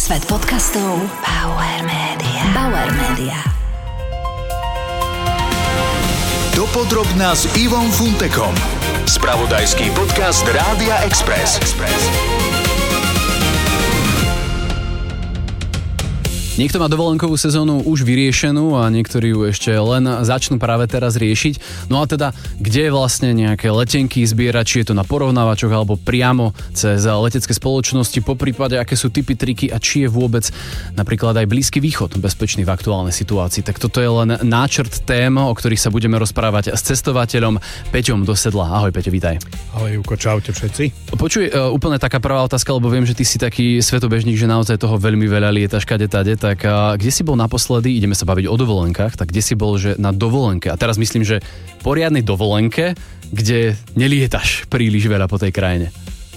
Svet podcastov Bauer Media. Dopodrobná s Ivom Funtekom. Spravodajský podcast Rádia Express. Niekto má dovolenkovú sezónu už vyriešenú a niektorí ju ešte len začnú práve teraz riešiť. No a teda, kde je vlastne nejaké letenky zbierať, či je to na porovnávačoch alebo priamo cez letecké spoločnosti, poprípade aké sú typy, triky a či je vôbec napríklad aj Blízky východ bezpečný v aktuálnej situácii. Tak toto je len náčrt tém, o ktorých sa budeme rozprávať s cestovateľom Peťom do Sedla. Ahoj Peťo, vítaj. Ahoj Júko, čaute všetci. Počuj, úplne taká prvá otázka, lebo viem, že ty si taký svetobežník, že naozaj toho veľmi veľa lietaš kade-tade. Tak kde si bol naposledy, ideme sa baviť o dovolenkách, tak kde si bol, že na dovolenke? A teraz myslím, že poriadnej dovolenke, kde nelietaš príliš veľa po tej krajine.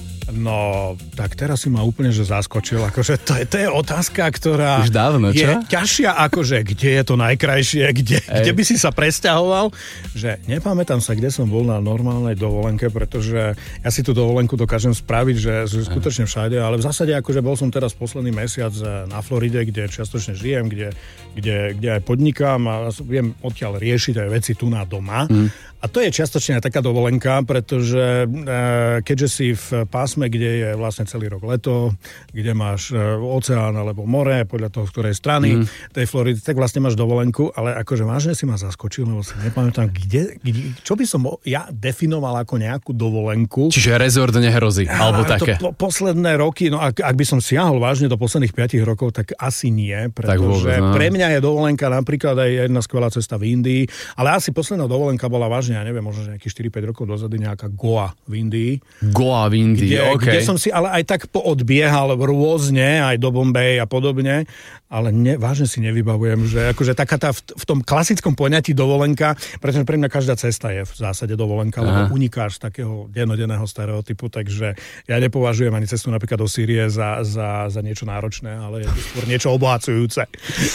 No, tak teraz si ma úplne že zaskočil. Akože to je otázka, ktorá už dávno, je ťažšia, akože kde je to najkrajšie, kde by si sa presťahoval. Že nepamätám sa, kde som bol na normálnej dovolenke, pretože ja si tú dovolenku dokážem spraviť, že skutočne všade, ale v zásade akože bol som teraz posledný mesiac na Floride, kde čiastočne žijem, kde aj podnikám a viem odtiaľ riešiť aj veci tu na doma. A to je čiastočne aj taká dovolenka, pretože keďže si v pásme, kde je vlastne celý rok leto, kde máš oceán alebo more, podľa toho, z ktorej strany tej Floridy, tak vlastne máš dovolenku, ale akože vážne si ma zaskočil, lebo si nepamätám, čo by som ja definoval ako nejakú dovolenku. Čiže rezort nehrozí, alebo také. Posledné roky, no ak by som siahol vážne do posledných 5 rokov, tak asi nie, pretože pre mňa je dovolenka napríklad aj jedna skvelá cesta v Indii, ale asi posledná dovolenka bola vážne, ja neviem, možno že nejakých 4-5 rokov dozadu nejaká Goa v Indii. Goa v Indii, kde som si ale aj tak poodbiehal rôzne, aj do Bombay a podobne, ale vážne si nevybavujem, že akože taká tá v tom klasickom poňatí dovolenka, pretože pre mňa každá cesta je v zásade dovolenka, lebo unikáš z takého dennodenného stereotypu, takže ja nepovažujem ani cestu napríklad do Sýrie za niečo náročné, ale je to skôr niečo obohacujúce.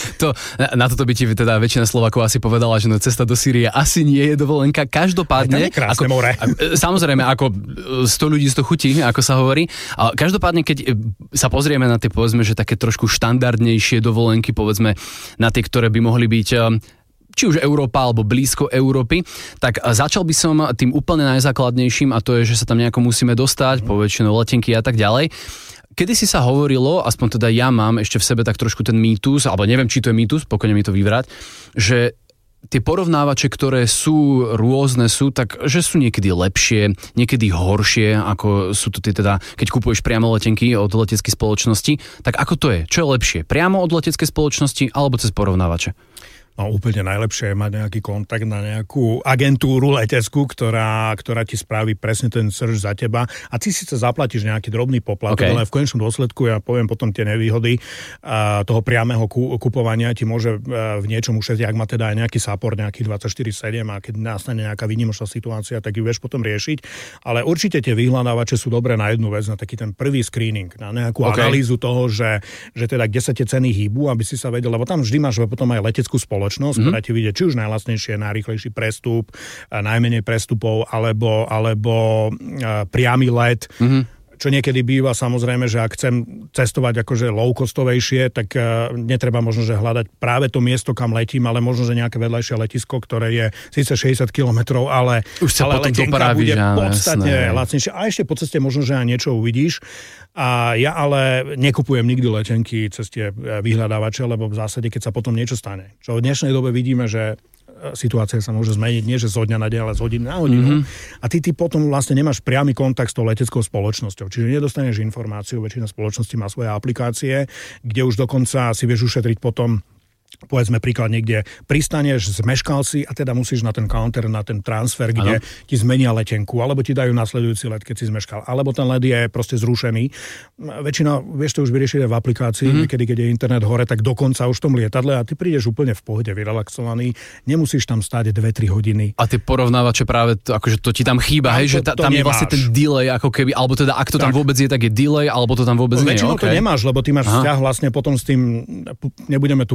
Na toto by ti teda väčšina Slovákov asi povedala, že cesta do Sýrie asi nie je dovolenka. Každopádne, samozrejme, ako 100 ľudí 100 chutí, ako sa hovorí. A každopádne, keď sa pozrieme na tie, povedzme, že také trošku štandardnejšie dovolenky, povedzme, na tie, ktoré by mohli byť či už Európa alebo blízko Európy, tak začal by som tým úplne najzákladnejším a to je, že sa tam nejako musíme dostať, poväčšinou letenky a tak ďalej. Kedy si sa hovorilo, aspoň teda ja mám ešte v sebe tak trošku ten mýtus, alebo neviem, či to je mýtus, pokojne mi to vyvrať, že tie porovnávače, ktoré sú rôzne, tak že sú niekedy lepšie, niekedy horšie, ako sú to tie teda, keď kupuješ priamo letenky od leteckej spoločnosti, tak ako to je? Čo je lepšie? Priamo od leteckej spoločnosti alebo cez porovnávače? No úplne najlepšie je mať nejaký kontakt na nejakú agentúru leteckú, ktorá ti spraví presne ten search za teba a ty síce zaplatíš nejaký drobný poplatok, ale v konečnom dôsledku, ja poviem potom tie nevýhody toho priameho kupovania ti môže v niečom ušetriť, ak má teda aj nejaký support, nejakých 24/7 a keď nastane nejaká výnimočná situácia, tak ju vieš potom riešiť. Ale určite tie vyhľadávače sú dobré na jednu vec, na taký ten prvý screening, na nejakú analýzu toho, že teda kde sa tie ceny hýbu, aby si sa vedel, lebo tam vždy máš potom aj leteckú spoločnosť, ktorá ti vidie či už najlacnejšie, najrýchlejší prestup, najmenej prestupov, alebo priamy let. Čo niekedy býva samozrejme, že ak chcem cestovať akože low-costovejšie, tak netreba možno, že hľadať práve to miesto, kam letím, ale možno, že nejaké vedľajšie letisko, ktoré je síce 60 kilometrov, ale letenka bude podstatne lacnejšie. A ešte po ceste možno, že aj niečo uvidíš. A ja ale nekupujem nikdy letenky cez tie vyhľadávače, lebo v zásade, keď sa potom niečo stane. Čo v dnešnej dobe vidíme, že situácia sa môže zmeniť, nie že zo dňa na deň, ale z hodiny na hodinu. A ty potom vlastne nemáš priamy kontakt s tou leteckou spoločnosťou. Čiže nedostaneš informáciu, väčšina spoločností má svoje aplikácie, kde už dokonca si vieš ušetriť potom, povedzme príklad, niekde pristaneš, zmeškal si a teda musíš na ten counter, na ten transfer, kde ti zmenia letenku, alebo ti dajú nasledujúci let, keď si zmeškal, alebo ten let je proste zrušený. Väčšina, vieš to už vyriešiť v aplikácii, niekedy, keď je internet hore, tak dokonca už v tom lietadle a ty prídeš úplne v pohode, vyrelaxovaný, nemusíš tam stáť 2-3 hodiny. A tie porovnávače práve, akože to ti tam chýba, hej, že tam je vlastne ten delay, ako keby, alebo teda, ak to tam vôbec je, tak je delay, alebo to tam vôbec nie je. Väčšinou to nemáš, lebo ty máš vzťah vlastne potom s tým, nebudeme tu menovať,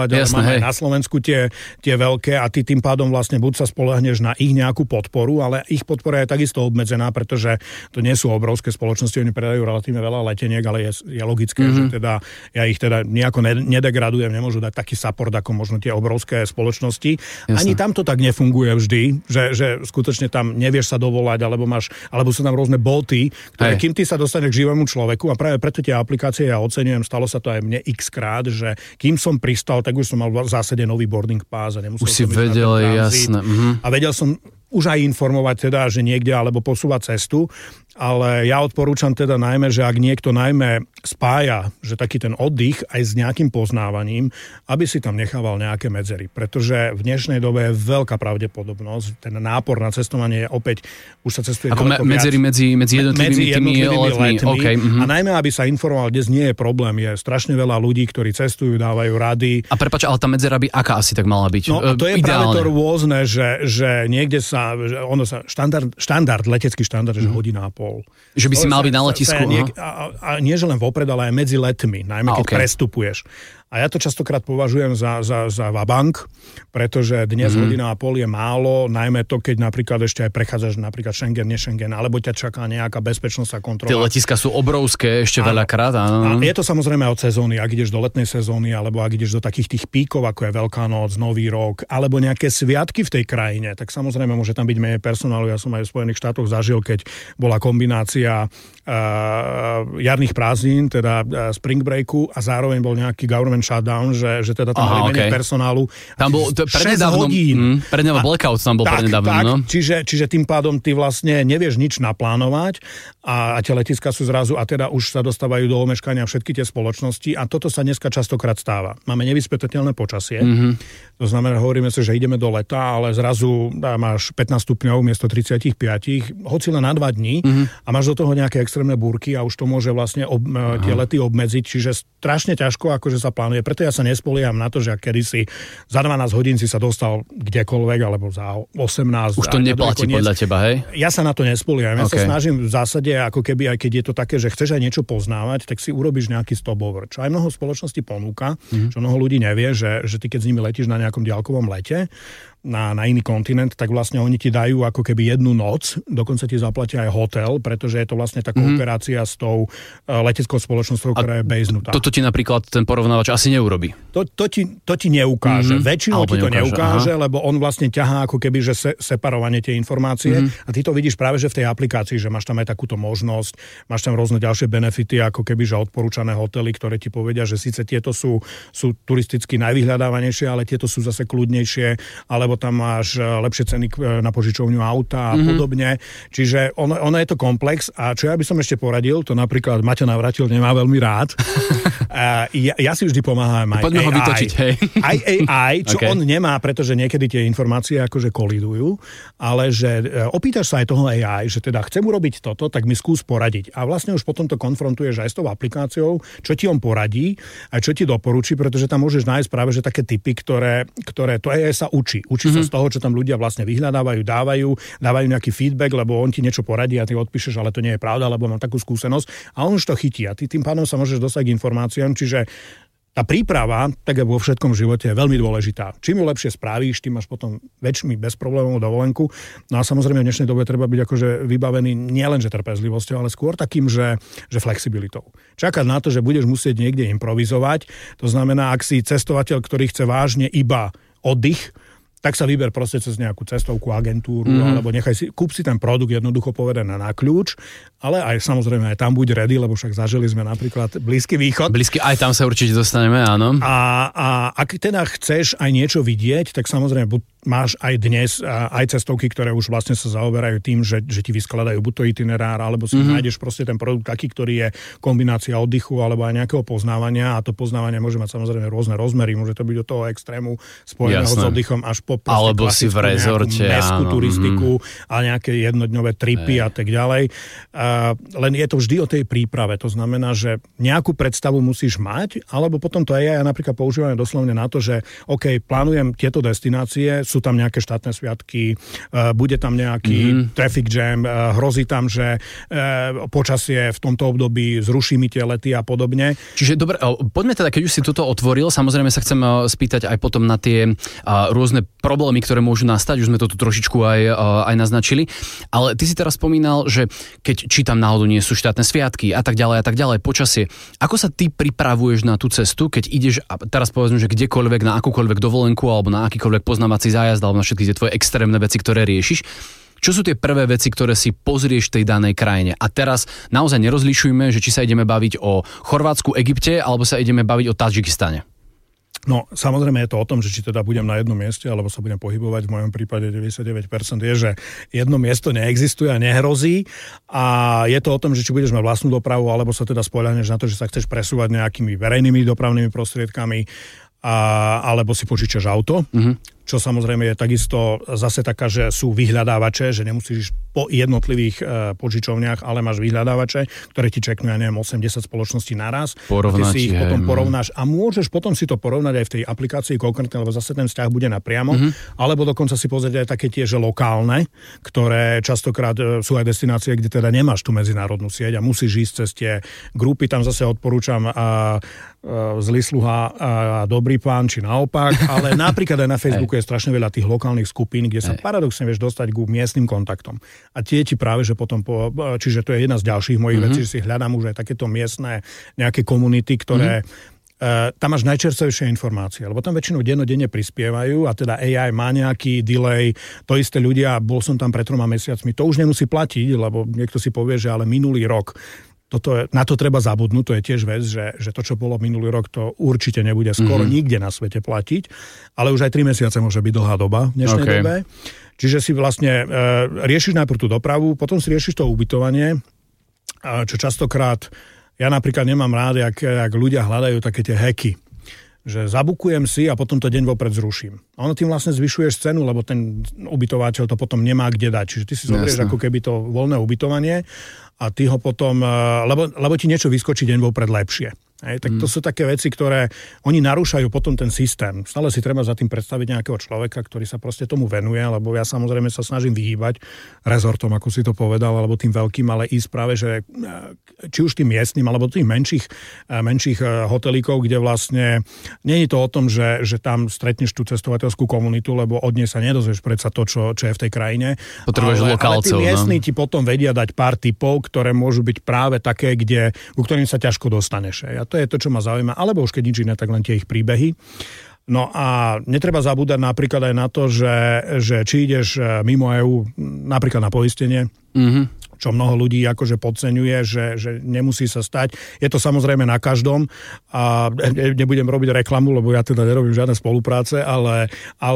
ale máme aj na Slovensku tie veľké a ty tým pádom vlastne buď sa spoľahneš na ich nejakú podporu, ale ich podpora je takisto obmedzená, pretože to nie sú obrovské spoločnosti, oni predajú relatívne veľa leteniek, ale je logické, že teda ja ich teda nejako nedegradujem, nemôžu dať taký support ako možno tie obrovské spoločnosti. Jasne. Ani tam to tak nefunguje vždy, že skutočne tam nevieš sa dovolať, alebo sú tam rôzne boty, ktoré kým ty sa dostane k živému človeku a práve preto tie aplikácie ja oceňujem, stalo sa to aj mne x-krát, že kým som pristal, tak už som mal v zásade nový boarding pass a nemusel som vedel, jasné. A vedel som už aj informovať teda, že niekde alebo posúvať cestu, ale ja odporúčam teda najmä, že ak niekto najmä spája, že taký ten oddych aj s nejakým poznávaním, aby si tam nechával nejaké medzery, pretože v dnešnej dobe je veľká pravdepodobnosť, ten nápor na cestovanie je opäť, už sa cestuje ako medzery medzi jednotlivými letmi. Okay, a najmä, aby sa informoval, dnes nie je problém, je strašne veľa ľudí, ktorí cestujú, dávajú rady. A prepáč, ale tá medzera by aká asi tak mala byť? No, to je ideálne. Práve to rôzne, že niekde sa, štandard, letecký štandard, že hodina a pol. Že by si mal byť na letisku. A nie, že len vopred, ale aj medzi letmi, najmä keď prestupuješ. A ja to častokrát považujem za vabank, pretože dnes hodina a pol je málo, najmä to, keď napríklad ešte aj prechádzaš napríklad Schengen, ne-Schengen, alebo ťa čaká nejaká bezpečnostná kontrola. Tie letiska sú obrovské ešte veľakrát. A je to samozrejme od sezóny, ak ideš do letnej sezóny, alebo ak ideš do takých tých píkov, ako je Veľká noc, Nový rok, alebo nejaké sviatky v tej krajine, tak samozrejme môže tam byť menej personálu. Ja som aj v Spojených štátoch zažil, keď bola kombinácia jarných prázdnin, teda spring breaku a zároveň bol nejaký government shutdown, že teda tam mali menej personálu. Tam bol 6 hodín. Prednedávno blackout tam bol prednedávno. No? Čiže tým pádom ty vlastne nevieš nič naplánovať a tie letiská sú zrazu a teda už sa dostávajú do omeškania všetky tie spoločnosti a toto sa dneska častokrát stáva. Máme nevyspytateľné počasie. To znamená, hovoríme si, že ideme do leta, ale zrazu máš 15 stupňov miesto 35, hoci len na 2 dní a máš do toho nejaké extrémne búrky a už to môže vlastne tie lety obmedziť, čiže strašne ťažko akože sa plánuje. Preto ja sa nespolieham na to, že kedysi za 12 hodín si sa dostal kdekoľvek, alebo za 18. Už to neplatí podľa teba, hej? Ja sa na to nespolieham. Ja sa snažím v zásade, ako keby, aj keď je to také, že chceš aj niečo poznávať, tak si urobíš nejaký stopover. Čo aj mnoho spoločností ponúka, čo mnoho ľudí nevie, že ty keď s nimi letíš na nejakom diaľkovom lete, na iný kontinent, tak vlastne oni ti dajú ako keby jednu noc, dokonca ti zaplatia aj hotel, pretože je to vlastne taká operácia s tou leteckou spoločnosťou, ktorá je basenutá. Toto ti napríklad ten porovnávač asi neurobí. To ti neukáže. Väčšinou ti to neukáže, lebo on vlastne ťahá ako keby, že separovanie tie informácie a ty to vidíš práve, že v tej aplikácii, že máš tam aj takúto možnosť, máš tam rôzne ďalšie benefity, ako keby, že odporúčané hotely, ktoré ti povedia, že síce tieto sú turisticky najvyhľadávanejšie, ale tieto sú zase kľudnejšie, alebo tam máš lepšie ceny na požičovňu auta a podobne. Čiže ono je to komplex a čo ja by som ešte poradil, to napríklad Maťo Navratil nemá veľmi rád. Ja si vždy pomáham aj poďme AI. Ho vytočiť, hej. Aj AI, čo on nemá, pretože niekedy tie informácie akože kolidujú, ale že opýtaš sa aj toho AI, že teda chcem urobiť toto, tak mi skús poradiť. A vlastne už potom to konfrontuješ aj s tou aplikáciou, čo ti on poradí a čo ti doporučí, pretože tam môžeš nájsť práve že také tipy, ktoré to AI sa učí sa z toho, čo tam ľudia vlastne vyhľadávajú, dávajú nejaký feedback, lebo on ti niečo poradí a ty odpíšeš, ale to nie je pravda, lebo mám takú skúsenosť a on už to chytí a ty tým pádom sa môžeš dostať k informáciám, čiže tá príprava, tak vo všetkom živote, je veľmi dôležitá. Čím ju lepšie spravíš, tým máš potom väčšmi bez problémov dovolenku. No a samozrejme v dnešnej dobe treba byť akože vybavený nielenže trpezlivosťou, ale skôr takým, že flexibilitou. Čakať na to, že budeš musieť niekde improvizovať, to znamená, ak si cestovateľ, ktorý chce vážne iba oddych, tak sa vyber proste cez nejakú cestovku, agentúru, alebo kúp si ten produkt jednoducho povedané na kľúč, ale aj samozrejme aj tam buď ready, lebo však zažili sme napríklad Blízky východ. Aj tam sa určite dostaneme, áno. A ak teda chceš aj niečo vidieť, tak samozrejme máš aj dnes aj cestovky, ktoré už vlastne sa zaoberajú tým, že ti vyskladajú buď to itinerár, alebo si nájdeš proste ten produkt taký, ktorý je kombinácia oddychu alebo aj nejakého poznávania a to poznávanie môže mať samozrejme rôzne rozmery, môže to byť od toho extrému spojeného s oddychom až po alebo si v rezorte, mestskú turistiku a nejaké jednodňové tripy a tak ďalej. Len je to vždy o tej príprave. To znamená, že nejakú predstavu musíš mať, alebo potom to aj ja napríklad používam doslovne na to, že OK, plánujem tieto destinácie, sú tam nejaké štátne sviatky, bude tam nejaký traffic jam, hrozí tam, že počasie v tomto období zruší mi tie lety a podobne. Čiže dobre, poďme teda, keď už si toto otvoril, samozrejme sa chcem spýtať aj potom na tie rôzne problémy, ktoré môžu nastať, už sme to tu trošičku aj naznačili, ale ty si teraz spomínal, že keď čítam náhodou nie sú štátne sviatky a tak ďalej, počasie. Ako sa ty pripravuješ na tú cestu, keď ideš, a teraz povedzme, že kdekoľvek, na akúkoľvek dovolenku alebo na akýkoľvek poznávací zájazd alebo na všetky tie tvoje extrémne veci, ktoré riešiš? Čo sú tie prvé veci, ktoré si pozrieš v tej danej krajine? A teraz naozaj nerozlišujme, že či sa ideme baviť o Chorvátsku, Egypte, alebo sa ideme baviť o Tadžikistane. No, samozrejme je to o tom, že či teda budem na jednom mieste, alebo sa budem pohybovať. V mojom prípade 99% je, že jedno miesto neexistuje a nehrozí. A je to o tom, že či budeš mať vlastnú dopravu, alebo sa teda spoľahneš na to, že sa chceš presúvať nejakými verejnými dopravnými prostriedkami, alebo si požičaš auto. Čo samozrejme je takisto zase taká, že sú vyhľadávače, že nemusíš po jednotlivých požičovniach, ale máš vyhľadávače, ktoré ti čeknú, 80 spoločností naraz. Ty si ich potom porovnáš a môžeš potom si to porovnať aj v tej aplikácii konkrétne, lebo zase ten vzťah bude napriamo, alebo dokonca si pozrieť aj také tie, že lokálne, ktoré častokrát sú aj destinácie, kde teda nemáš tú medzinárodnú sieť a musíš ísť cez tie grupy. Tam zase odporúčam Zlý sluha a Dobrý pán, či naopak, ale napríklad aj na Facebooku je strašne veľa tých lokálnych skupín, kde sa paradoxne vieš dostať ku miestnym kontaktom. A tie ti práve, že potom, čiže to je jedna z ďalších mojich vecí, že si hľadám už aj takéto miestne nejaké komunity, ktoré tam máš najčerstvejšie informácie, lebo tam väčšinou dennodenne prispievajú a teda AI má nejaký delay, to isté ľudia, bol som tam pred 3 mesiacmi, to už nemusí platiť, lebo niekto si povie, že ale minulý rok. Na to treba zabudnúť, to je tiež vec, že to, čo bolo minulý rok, to určite nebude skoro nikde na svete platiť, ale už aj 3 mesiace môže byť dlhá doba v dnešnej dobe. Čiže si vlastne riešiš najprv tú dopravu, potom si riešiš to ubytovanie, čo častokrát, ja napríklad nemám rád, jak ľudia hľadajú také tie hacky, že zabukujem si a potom to deň vopred zruším. A ono tým vlastne zvyšuješ cenu, lebo ten ubytovateľ to potom nemá kde dať. Čiže ty si zoberieš ako keby to voľné ubytovanie a ty ho potom, lebo ti niečo vyskočí deň vopred lepšie. Tak to sú také veci, ktoré oni narúšajú potom ten systém. Stále si treba za tým predstaviť nejakého človeka, ktorý sa proste tomu venuje, lebo ja samozrejme sa snažím vyhýbať rezortom, ako si to povedal, alebo tým veľkým, ale ísť práve, že či už tým miestnym, alebo tým menších hotelíkov, kde vlastne nie je to o tom, že tam stretneš tú cestovateľskú komunitu, lebo od nej sa nedozvieš predsa to, čo je v tej krajine. Potrebuješ lokálcov. Ale tí miestni ti potom vedia dať pár tipov, ktoré môžu byť práve také, ku ktorým sa ťažko dostaneš. A to je to, čo ma zaujíma, alebo už keď nič iné, tak len tie ich príbehy. No a netreba zabúdať napríklad aj na to, že či ideš mimo EÚ, napríklad na poistenie, čo mnoho ľudí akože podceňuje, že nemusí sa stať. Je to samozrejme na každom a nebudem robiť reklamu, lebo ja teda nerobím žiadne spolupráce, ale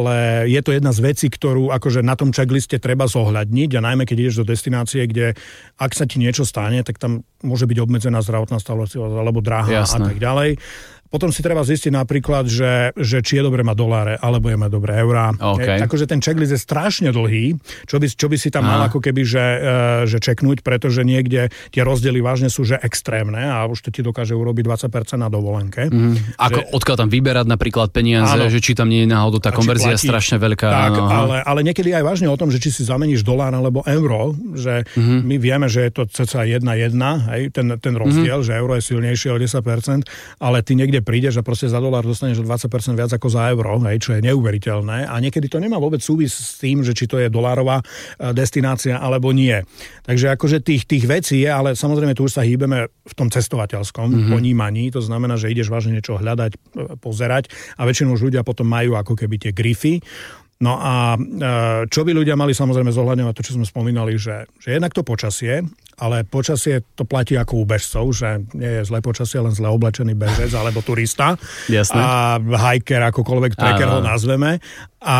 je to jedna z vecí, ktorú akože na tom checkliste treba zohľadniť a najmä keď ideš do destinácie, kde ak sa ti niečo stane, tak tam môže byť obmedzená zdravotná starostlivosť alebo drahá a tak ďalej. Potom si treba zistiť napríklad, že či je dobre mať doláre, alebo je mať dobré eurá. Akože ten checklist je strašne dlhý, čo by si tam mal ako keby, že čeknúť, pretože niekde tie rozdiely vážne sú, že extrémne a už to ti dokáže urobiť 20% na dovolenke. Odkiaľ tam vyberať napríklad peniaze, že či tam nie je náhodou tá konverzia strašne veľká. Tak, ale niekedy aj vážne o tom, že či si zameníš dolár alebo euro, že my vieme, že je to cca 1:1, ten rozdiel, že euro je silnejšie o 10%, ale ty niekde prídeš a proste za dolár dostaneš 20% viac ako za euro, čo je neuveriteľné. A niekedy to nemá vôbec súvis s tým, že či to je dolárová destinácia alebo nie. Takže akože tých vecí je, ale samozrejme tu už sa hýbeme v tom cestovateľskom ponímaní. To znamená, že ideš vážne niečo hľadať, pozerať a väčšinou už ľudia potom majú ako keby tie grify. No a čo by ľudia mali samozrejme zohľadňovať, to, čo sme spomínali, že jednak to počasie, ale počasie to platí ako u bežcov, že nie je zlé počasie, len zle oblečený bežec alebo turista. Jasné. A hiker, akokoľvek tracker ho nazveme. A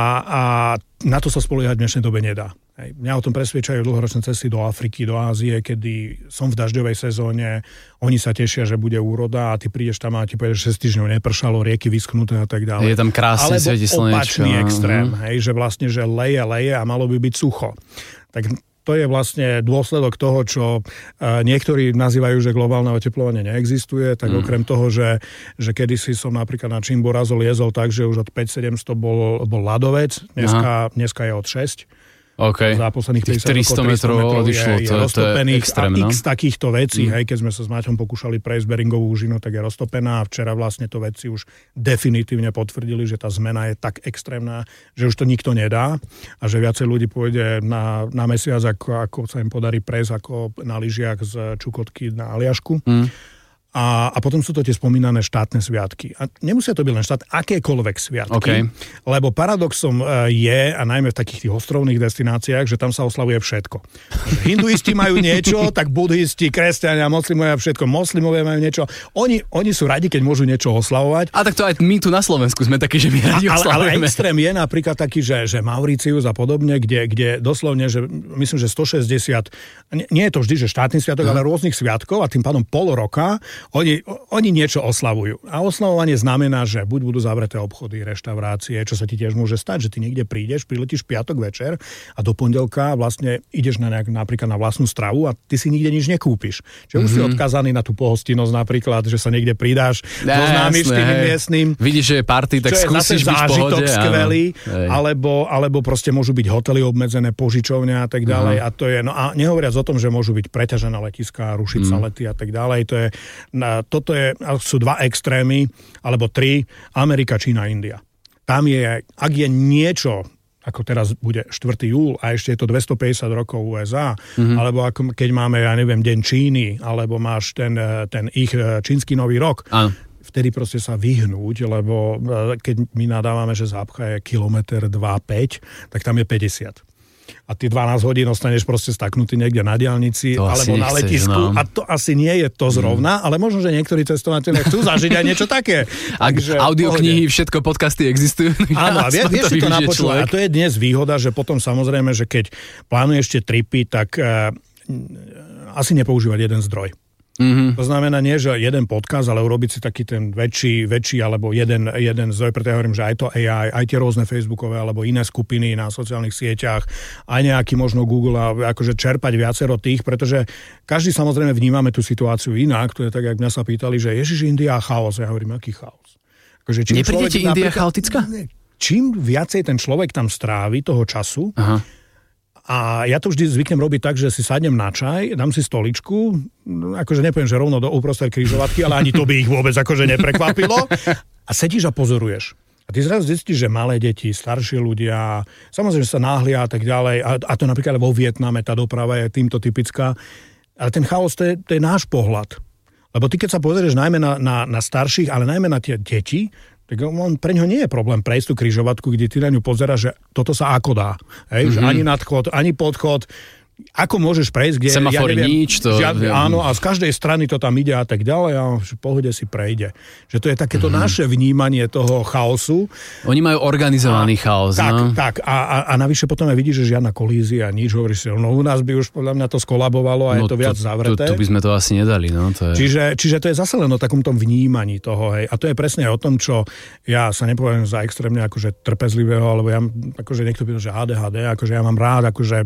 na to sa spoliehať v dnešnej dobe nedá. Mňa o tom presviečajú dlhoročné cesty do Afriky, do Ázie, kedy som v dažďovej sezóne, oni sa tešia, že bude úroda a ty prídeš tam a ti povieš, že 6 týždňov nepršalo, rieky vyschnuté a tak ďalej. Je tam krásne, svieti slnečko. Alebo opačný extrém, že vlastne, že leje a malo by byť sucho. Tak to je vlastne dôsledok toho, čo niektorí nazývajú, že globálne oteplovanie neexistuje, tak okrem toho, že kedysi som napríklad na Chimborazo liezol tak, že už od 5700 bol ľadovec, dneska je od 6. Okay. Za posledných 300 metrov odišlo, je roztopených extrémne. A x takýchto vecí, hej, keď sme sa s Maťom pokúšali prejsť Beringovú úžinu, tak je roztopená a včera vlastne to vedci už definitívne potvrdili, že tá zmena je tak extrémna, že už to nikto nedá a že viacej ľudí pôjde na mesiac, ako sa im podarí prejsť ako na lyžiach z Čukotky na Aliašku. A potom sú to tie spomínané štátne sviatky. A nemusia to byť len akékoľvek sviatky, lebo paradoxom je, a najmä v takých tých ostrovných destináciách, že tam sa oslavuje všetko. Hinduisti majú niečo, tak budhisti, kresťania, moslimovia všetko. Moslimovia majú niečo. Oni sú radi, keď môžu niečo oslavovať. A tak to aj my tu na Slovensku sme takí, že my radi oslavujeme. Ale extrém je napríklad taký, že Mauricius a podobne, kde doslovne, že myslím, že 160, nie je to vždy, že štátny sviatok, ale rôznych sviatkov a tým pádom pol roka oni niečo oslavujú. A oslavovanie znamená, že buď budú zavreté obchody, reštaurácie, čo sa ti tiež môže stať, že ty niekde prídeš, priletíš piatok večer a do pondelka vlastne ideš napríklad na vlastnú stravu a ty si nikde nič nekúpiš. Čiže už si odkazaný na tú pohostinnosť napríklad, že sa niekde pridáš, zoznámiš tým miestnym. Vidíš, že je party, tak skúsiš byť v pohode. Skvelý, alebo proste môžu byť hotely obmedzené, požičovne a tak ďalej. A to je, no a nehovoriac o tom, že môžu byť preťažené letiská, rušiť sa lety a tak ďalej. Toto sú dva extrémy, alebo tri, Amerika, Čína, India. Tam je, ak je niečo, ako teraz bude 4. júl a ešte je to 250 rokov USA, alebo ako keď máme, ja neviem, Deň Číny, alebo máš ten ich čínsky nový rok, vtedy proste sa vyhnúť, lebo keď my nadávame, že zápcha je 1,2,5 km, tak tam je 50. A ty 12 hodín ostaneš proste staknutý niekde na diaľnici alebo na letisku. A to asi nie je to zrovna, ale možno, že niektorí cestovatelia chcú zažiť aj niečo také. Audioknihy, všetko, podcasty existujú. Áno, a vieš si to napočúvať. A to je dnes výhoda, že potom samozrejme, že keď plánuješ ešte tripy, tak asi nepoužívať jeden zdroj. To znamená nie, že jeden podcast, ale urobiť si taký ten väčší alebo jeden zdroj, preto ja hovorím, že aj to AI, aj tie rôzne Facebookové alebo iné skupiny na sociálnych sieťach, aj nejaký možno Google a akože čerpať viacero tých, pretože každý samozrejme vnímame tú situáciu inak, to je tak, jak mňa sa pýtali, že Ježiš, India a chaos. Ja hovorím, aký chaos? Akože, nepríde ti India chaotická? Čím viacej ten človek tam strávi toho času, a ja to vždy zvyknem robiť tak, že si sadnem na čaj, dám si stoličku, akože nepoviem, že rovno do uprostred križovatky, ale ani to by ich vôbec akože neprekvapilo. A sedíš a pozoruješ. A ty zrazu zistíš, že malé deti, starší ľudia, samozrejme sa náhlia a tak ďalej. A to napríklad vo Vietname tá doprava je týmto typická. Ale ten chaos, to je náš pohľad. Lebo ty keď sa pozrieš najmä na starších, ale najmä na tie deti, tak pre ňoho nie je problém prejsť tú križovatku, kde ty na ňu pozeráš, že toto sa ako dá. Hej? Že ani nadchod, ani podchod. Ako môžeš prejsť, kde... Semafory nič. Áno, a z každej strany to tam ide a tak ďalej a v pohode si prejde. Že to je takéto naše vnímanie toho chaosu. Oni majú organizovaný chaos. Tak. A navyše potom aj vidíš, že žiadna kolízia, nič. Hovoríš si, no u nás by už podľa mňa to skolabovalo a je to viac zavreté. Tu by sme to asi nedali. No, to je... Čiže to je zase len o takom tom vnímaní toho. Hej. A to je presne o tom, čo ja sa nepovedám za extrémne akože trpezlivého, alebo ja akože niekto pýta, že ADHD, akože ja mám rád akože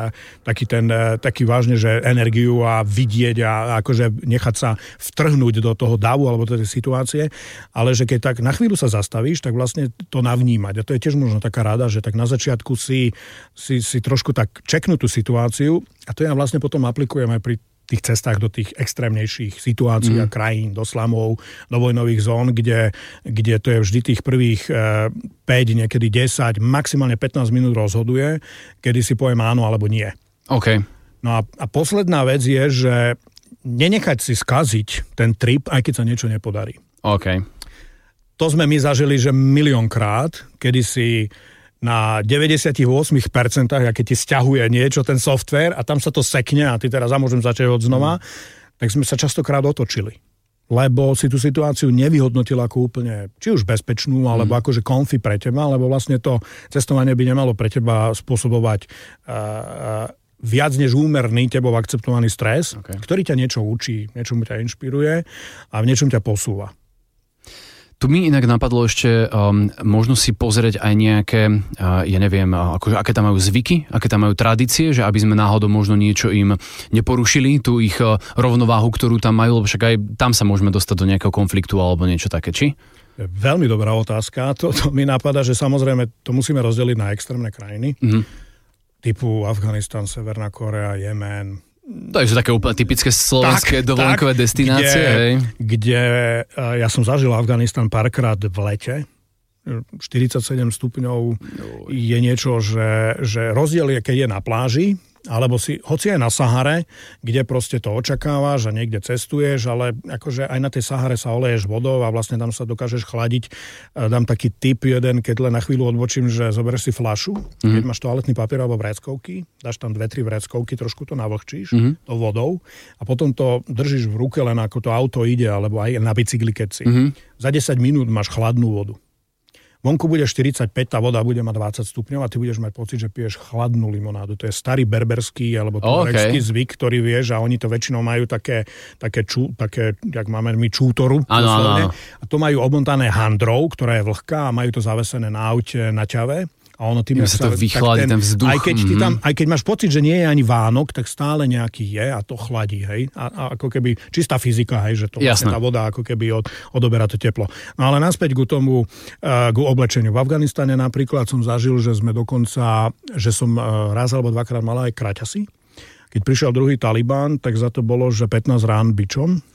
taký vážne, že energiu a vidieť a akože nechať sa vtrhnúť do toho davu alebo do tej situácie, ale že keď tak na chvíľu sa zastavíš, tak vlastne to navnímať. A to je tiež možno taká rada, že tak na začiatku si trošku tak čeknú tú situáciu a to ja vlastne potom aplikujem aj pri tých cestách do tých extrémnejších situácií a krajín, do slamov, do vojnových zón, kde to je vždy tých prvých 5, niekedy 10, maximálne 15 minút rozhoduje, kedy si poviem áno alebo nie. OK. No a posledná vec je, že nenechať si skaziť ten trip, aj keď sa niečo nepodarí. OK. To sme my zažili, že miliónkrát, kedy si na 98%, a keď ti sťahuje niečo, ten software, a tam sa to sekne a ty teraz môžem začať od znova, tak sme sa častokrát otočili. Lebo si tú situáciu nevyhodnotil ako úplne, či už bezpečnú, alebo akože comfy pre teba, lebo vlastne to cestovanie by nemalo pre teba spôsobovať viac než úmerný tebou akceptovaný stres, ktorý ťa niečo učí, niečomu ťa inšpiruje a v niečom ťa posúva. Tu mi inak napadlo ešte možno si pozrieť aj nejaké, ja neviem, akože, aké tam majú zvyky, aké tam majú tradície, že aby sme náhodou možno niečo im neporušili, tú ich rovnováhu, ktorú tam majú, lebo však aj tam sa môžeme dostať do nejakého konfliktu alebo niečo také, či? Veľmi dobrá otázka. To mi napadá, že samozrejme to musíme rozdeliť na extrémne krajiny, typu Afganistan, Severná Korea, Jemen. To je také úplne typické slovenské dovolenkové destinácie. Kde ja som zažil Afganistan párkrát v lete. 47 stupňov je niečo, že rozdiel je, keď je na pláži, alebo si, hoci aj na Sahare, kde proste to očakávaš a niekde cestuješ, ale akože aj na tej Sahare sa oleješ vodou a vlastne tam sa dokážeš chladiť. Dám taký tip jeden, keď len na chvíľu odbočím, že zoberieš si fľašu, keď máš toaletný papier alebo vreckovky, dáš tam 2-3 vreckovky, trošku to navlhčíš tou vodou a potom to držíš v ruke len ako to auto ide, alebo aj na bicykli, keď si. Za 10 minút máš chladnú vodu. Vonku bude 45, tá voda bude mať 20 stupňov a ty budeš mať pocit, že piješ chladnú limonádu. To je starý berberský alebo turecký zvyk, ktorý vieš, a oni to väčšinou majú také jak máme my čútoru. Áno. A to majú obmontané handrou, ktorá je vlhká a majú to zavesené na aute na ťave. A ono tým sa to vychladí, ten vzduch. Aj keď máš pocit, že nie je ani Vánok, tak stále nejaký je a to chladí, hej. A ako keby čistá fyzika, hej, že to vlastne tá voda ako keby odoberá to teplo. No ale naspäť ku tomu, ku oblečeniu. V Afganistane napríklad som zažil, že sme dokonca, že som raz alebo dvakrát mal aj kraťasy. Keď prišiel druhý Taliban, tak za to bolo, že 15 rán bičom.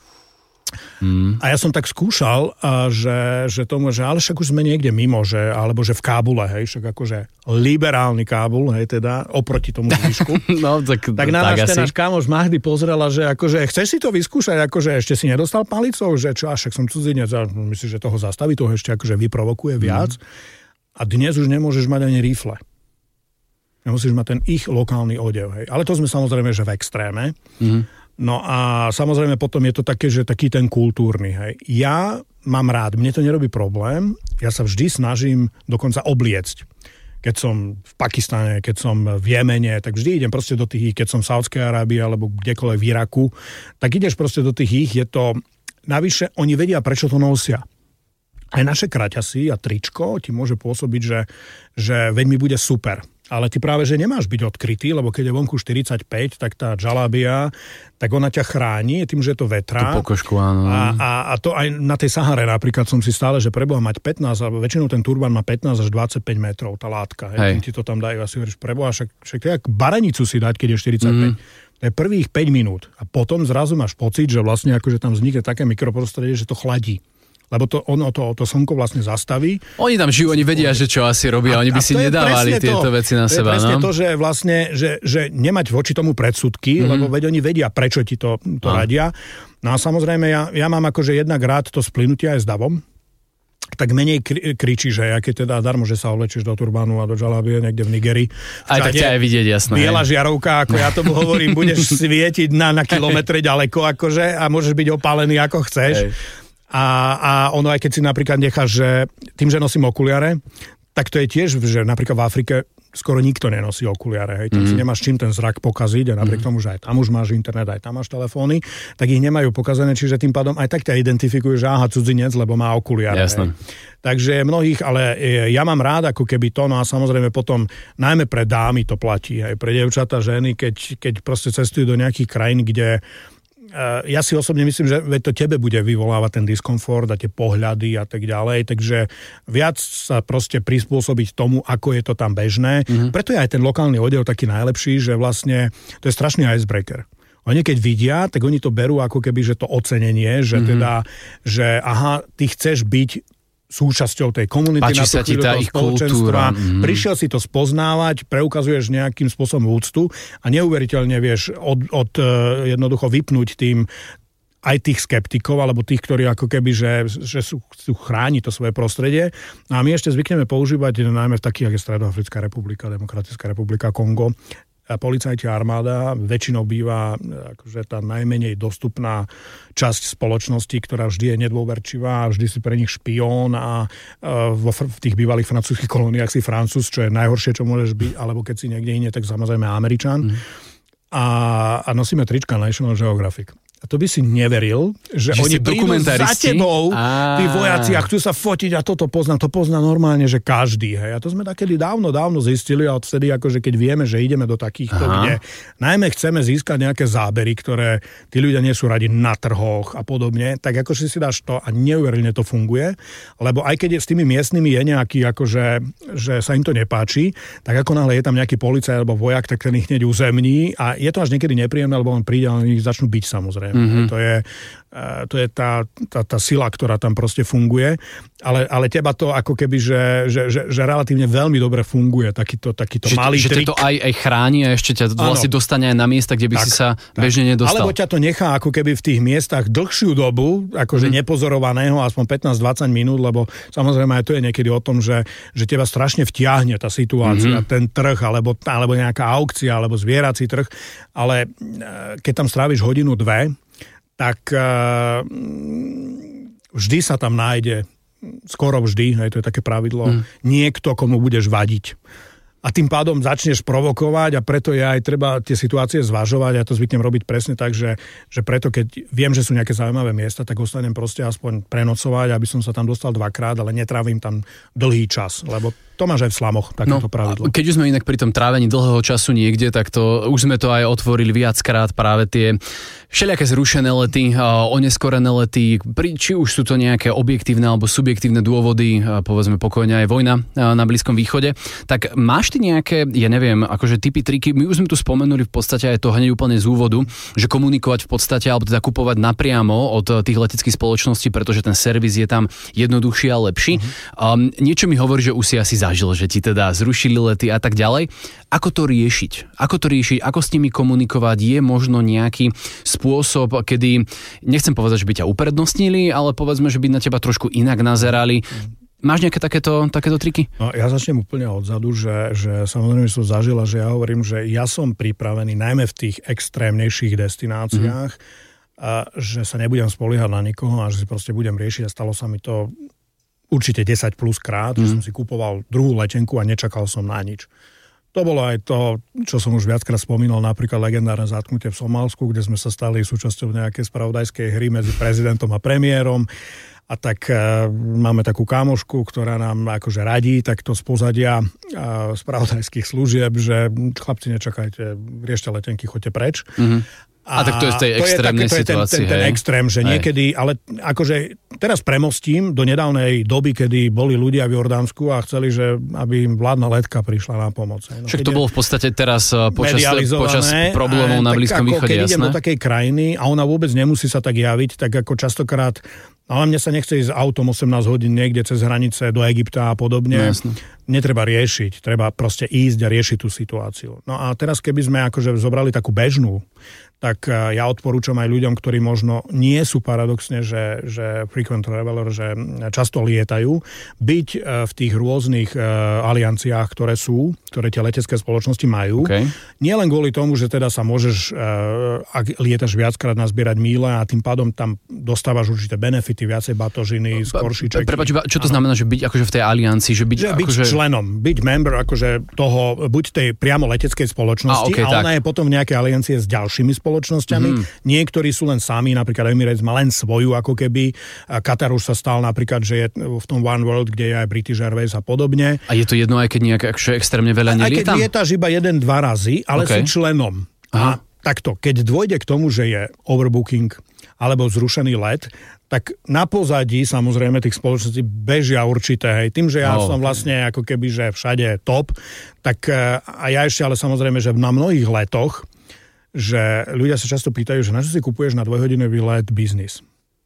A ja som tak skúšal, že tomu, že ale však už sme niekde mimo, alebo že v Kábule, hej, však akože liberálny Kábul, hej, teda oproti tomu zvyšku. No, tak na nás ten náš kamoš Mahdi pozrela, že akože chceš si to vyskúšať, akože ešte si nedostal palicou, že čo, však som cudzinec, a myslíš, že toho zastaví, toho ešte akože vyprovokuje viac. A dnes už nemôžeš mať ani rifle. Nemusíš mať ten ich lokálny odev, hej. Ale to sme samozrejme, že v extréme. No a samozrejme potom je to také, že taký ten kultúrny. Hej. Ja mám rád, mne to nerobí problém, ja sa vždy snažím dokonca obliecť. Keď som v Pakistane, keď som v Jemene, tak vždy idem proste do tých, keď som v Saudskej Arábii alebo kdekoľvek v Iraku, tak ideš proste do tých ich, je to, navyše oni vedia, prečo to nosia. Aj naše kraťasy a tričko ti môže pôsobiť, že veď mi bude super. Ale ty práve, že nemáš byť odkrytý, lebo keď je vonku 45, tak tá džalabia, tak ona ťa chráni tým, že je to vetrá. Tú pokožku, áno. A to aj na tej Sahare napríklad som si stále, že preboha mať 15, alebo väčšinou ten turban má 15 až 25 metrov, tá látka. Hej. Ti to tam dajú, asi hovoríš, preboha, však to je ako baranicu si dať, keď je 45. To je prvých 5 minút. A potom zrazu máš pocit, že vlastne akože tam vznikne také mikroprostredie, že to chladí. Lebo to slnko vlastne zastaví. Oni tam žijú, oni vedia, že čo asi robia, oni by si nedávali tieto veci na seba. To je presne to, že vlastne, že nemať voči tomu predsudky, lebo veď oni vedia, prečo ti to radia. No a samozrejme, ja mám akože jednak rád to splynutie aj s davom, tak menej kričí, že ja keď teda darmo, že sa oblečíš do turbánu a do džalabie niekde v Nigerii. Aj tak ťa aj vidieť, jasné. Biela žiarovka, ako ja tomu hovorím, budeš svietiť na kilometre ďaleko, akože, a môžeš byť opálený ako chceš. A ono, aj keď si napríklad necháš, že tým, že nosím okuliare, tak to je tiež, že napríklad v Afrike skoro nikto nenosí okuliare. Hej. Tam si nemáš čím ten zrak pokaziť a napriek tomu, že aj tam už máš internet, aj tam máš telefóny, tak ich nemajú pokazané, čiže tým pádom aj tak ťa identifikujú, že aha, cudzinec, lebo má okuliare. Jasné. Takže mnohých, ale ja mám rád ako keby to, no a samozrejme potom, najmä pre dámy to platí, aj pre dievčatá, ženy, keď proste cestujú do nejakých krajín, kde ja si osobne myslím, že to tebe bude vyvolávať ten diskomfort a tie pohľady a tak ďalej, takže viac sa proste prispôsobiť tomu, ako je to tam bežné. Preto je aj ten lokálny odev taký najlepší, že vlastne to je strašný icebreaker. Oni keď vidia, tak oni to berú ako keby, že to ocenenie, že teda, že aha, ty chceš byť súčasťou tej komunity, páči na tú chvíľu toho spoločenstva. Prišiel si to spoznávať, preukazuješ nejakým spôsobom úctu a neuveriteľne vieš jednoducho vypnúť tým aj tých skeptikov, alebo tých, ktorí ako keby, že sú chráni to svoje prostredie. A my ešte zvykneme používať najmä v takých, ako je Stredoafrická republika, Demokratická republika Kongo, policajti a armáda, väčšinou býva akože tá najmenej dostupná časť spoločnosti, ktorá vždy je nedôverčivá, vždy si pre nich špión a v tých bývalých francúzskych kolóniách si Francúz, čo je najhoršie, čo môžeš byť, alebo keď si niekde iné, tak samozrejme Američan. A nosíme trička National Geographic. A to by si neveril, že oni prídu za tebou, tí vojaci, a chcú sa fotiť a toto pozná. To pozná normálne, že každý. Hej. A to sme takedy dávno zistili a odvtedy, akože keď vieme, že ideme do takýchto, kde najmä chceme získať nejaké zábery, ktoré tí ľudia nie sú radi na trhoch a podobne, tak akože si dáš to a neuveriteľne to funguje, lebo aj keď s tými miestnymi je nejaký, akože, že sa im to nepáči, tak ako náhle je tam nejaký policajt alebo vojak, tak ten ich hneď uzemní a je to až niekedy nepríjemné, lebo on príde a oni ich začnú byť, samozrejme. Mm-hmm. To je tá sila, ktorá tam proste funguje, ale teba to ako keby, že relatívne veľmi dobre funguje, takýto malý trik. Že ťa to aj chráni a ešte ťa vlastne dostane aj na miesta, kde by si sa bežne nedostal. Alebo ťa to nechá ako keby v tých miestach dlhšiu dobu, akože nepozorovaného, aspoň 15-20 minút, lebo samozrejme aj to je niekedy o tom, že teba strašne vtiahne tá situácia, ten trh, alebo nejaká aukcia, alebo zvierací trh, ale keď tam stráviš hodinu, dve, tak vždy sa tam nájde, skoro vždy, aj to je také pravidlo, niekto, komu budeš vadiť. A tým pádom začneš provokovať a preto je aj treba tie situácie zvažovať. Ja to zvyknem robiť presne tak, že preto, keď viem, že sú nejaké zaujímavé miesta, tak ostanem proste aspoň prenocovať, aby som sa tam dostal dvakrát, ale netrávim tam dlhý čas, lebo to máš aj v slamoch, takéto pravidlo. Keď už sme inak pri tom trávení dlhého času niekde, tak to už sme to aj otvorili viackrát, práve tie všelijaké zrušené lety, oneskorené lety, či už sú to nejaké objektívne alebo subjektívne dôvody, povedzme pokojne aj vojna na Blízkom východe, tak máš ty nejaké, ja neviem, akože typy, triky, my už sme tu spomenuli v podstate aj to hneď úplne z úvodu, že komunikovať v podstate, alebo teda kupovať napriamo od tých leteckých spoločností, pretože ten servis je tam jednoduchší a lepší. Niečo mi hovorí, že už si asi zažil, že ti teda zrušili lety a tak ďalej. Ako to riešiť? Ako s nimi komunikovať? Je možno nejaký spôsob, kedy, nechcem povedať, že by ťa uprednostnili, ale povedzme, že by na teba trošku inak nazerali. Máš nejaké takéto triky? No, ja začnem úplne odzadu, že samozrejme som zažil a že ja hovorím, že ja som pripravený najmä v tých extrémnejších destináciách, že sa nebudem spoliehať na nikoho a že si proste budem riešiť a stalo sa mi to určite 10 plus krát, že som si kupoval druhú letenku a nečakal som na nič. To bolo aj to, čo som už viackrát spomínal, napríklad legendárne zatknutie v Somálsku, kde sme sa stali súčasťou nejakej spravodajskej hry medzi prezidentom a premiérom. A tak máme takú kamošku, ktorá nám akože radí takto z pozadia spravodajských služieb, že chlapci, nečakajte, riešte letenky, choďte preč. A tak to je z tej extrémnej situácii. Ten extrém, že niekedy, ale akože teraz premostím do nedávnej doby, kedy boli ľudia v Jordánsku a chceli, že aby im vládna letka prišla na pomoc. No, však to bolo v podstate teraz počas problémov na Blízkom východe, jasné. Keď idem do takej krajiny a ona vôbec nemusí sa tak javiť, tak ako častokrát, ale mne sa nechce ísť autom 18 hodín niekde cez hranice do Egypta a podobne. No, netreba riešiť, treba proste ísť a riešiť tú situáciu. No a teraz, keby sme akože zobrali takú bežnú, tak ja odporúčam aj ľuďom, ktorí možno nie sú paradoxne, že frequent traveler, že často lietajú, byť v tých rôznych alianciách, ktoré tie letecké spoločnosti majú. Okay. Nie len kvôli tomu, že teda sa môžeš, ak lietaš viackrát, nazbierať míle a tým pádom tam dostávaš určité benefity, viacej batožiny, skorší čeky. Prepáč, čo to znamená, že byť akože v tej aliancii? Že byť členom, byť member akože toho, buď tej priamo leteckej spoločnosti a ona je potom v nejakej aliancie s ďalšími spoločnosťami. Niektorí sú len sami, napríklad Emirates má len svoju ako keby. Qatar už sa stal napríklad, že je v tom One World, kde je aj British Airways a podobne. A je to jedno, aj keď nejak extrémne veľa nelietam? Aj keď lietaš iba 1-2 razy, ale si členom. A takto, keď dôjde k tomu, že je overbooking alebo zrušený let, tak na pozadí samozrejme tých spoločností bežia určité, hej. Tým, že ja som vlastne ako keby, že všade top, tak a ja ešte, ale samozrejme, že na mnohých letoch, že ľudia sa často pýtajú, že na čo si kupuješ na 2-hodinový let biznis.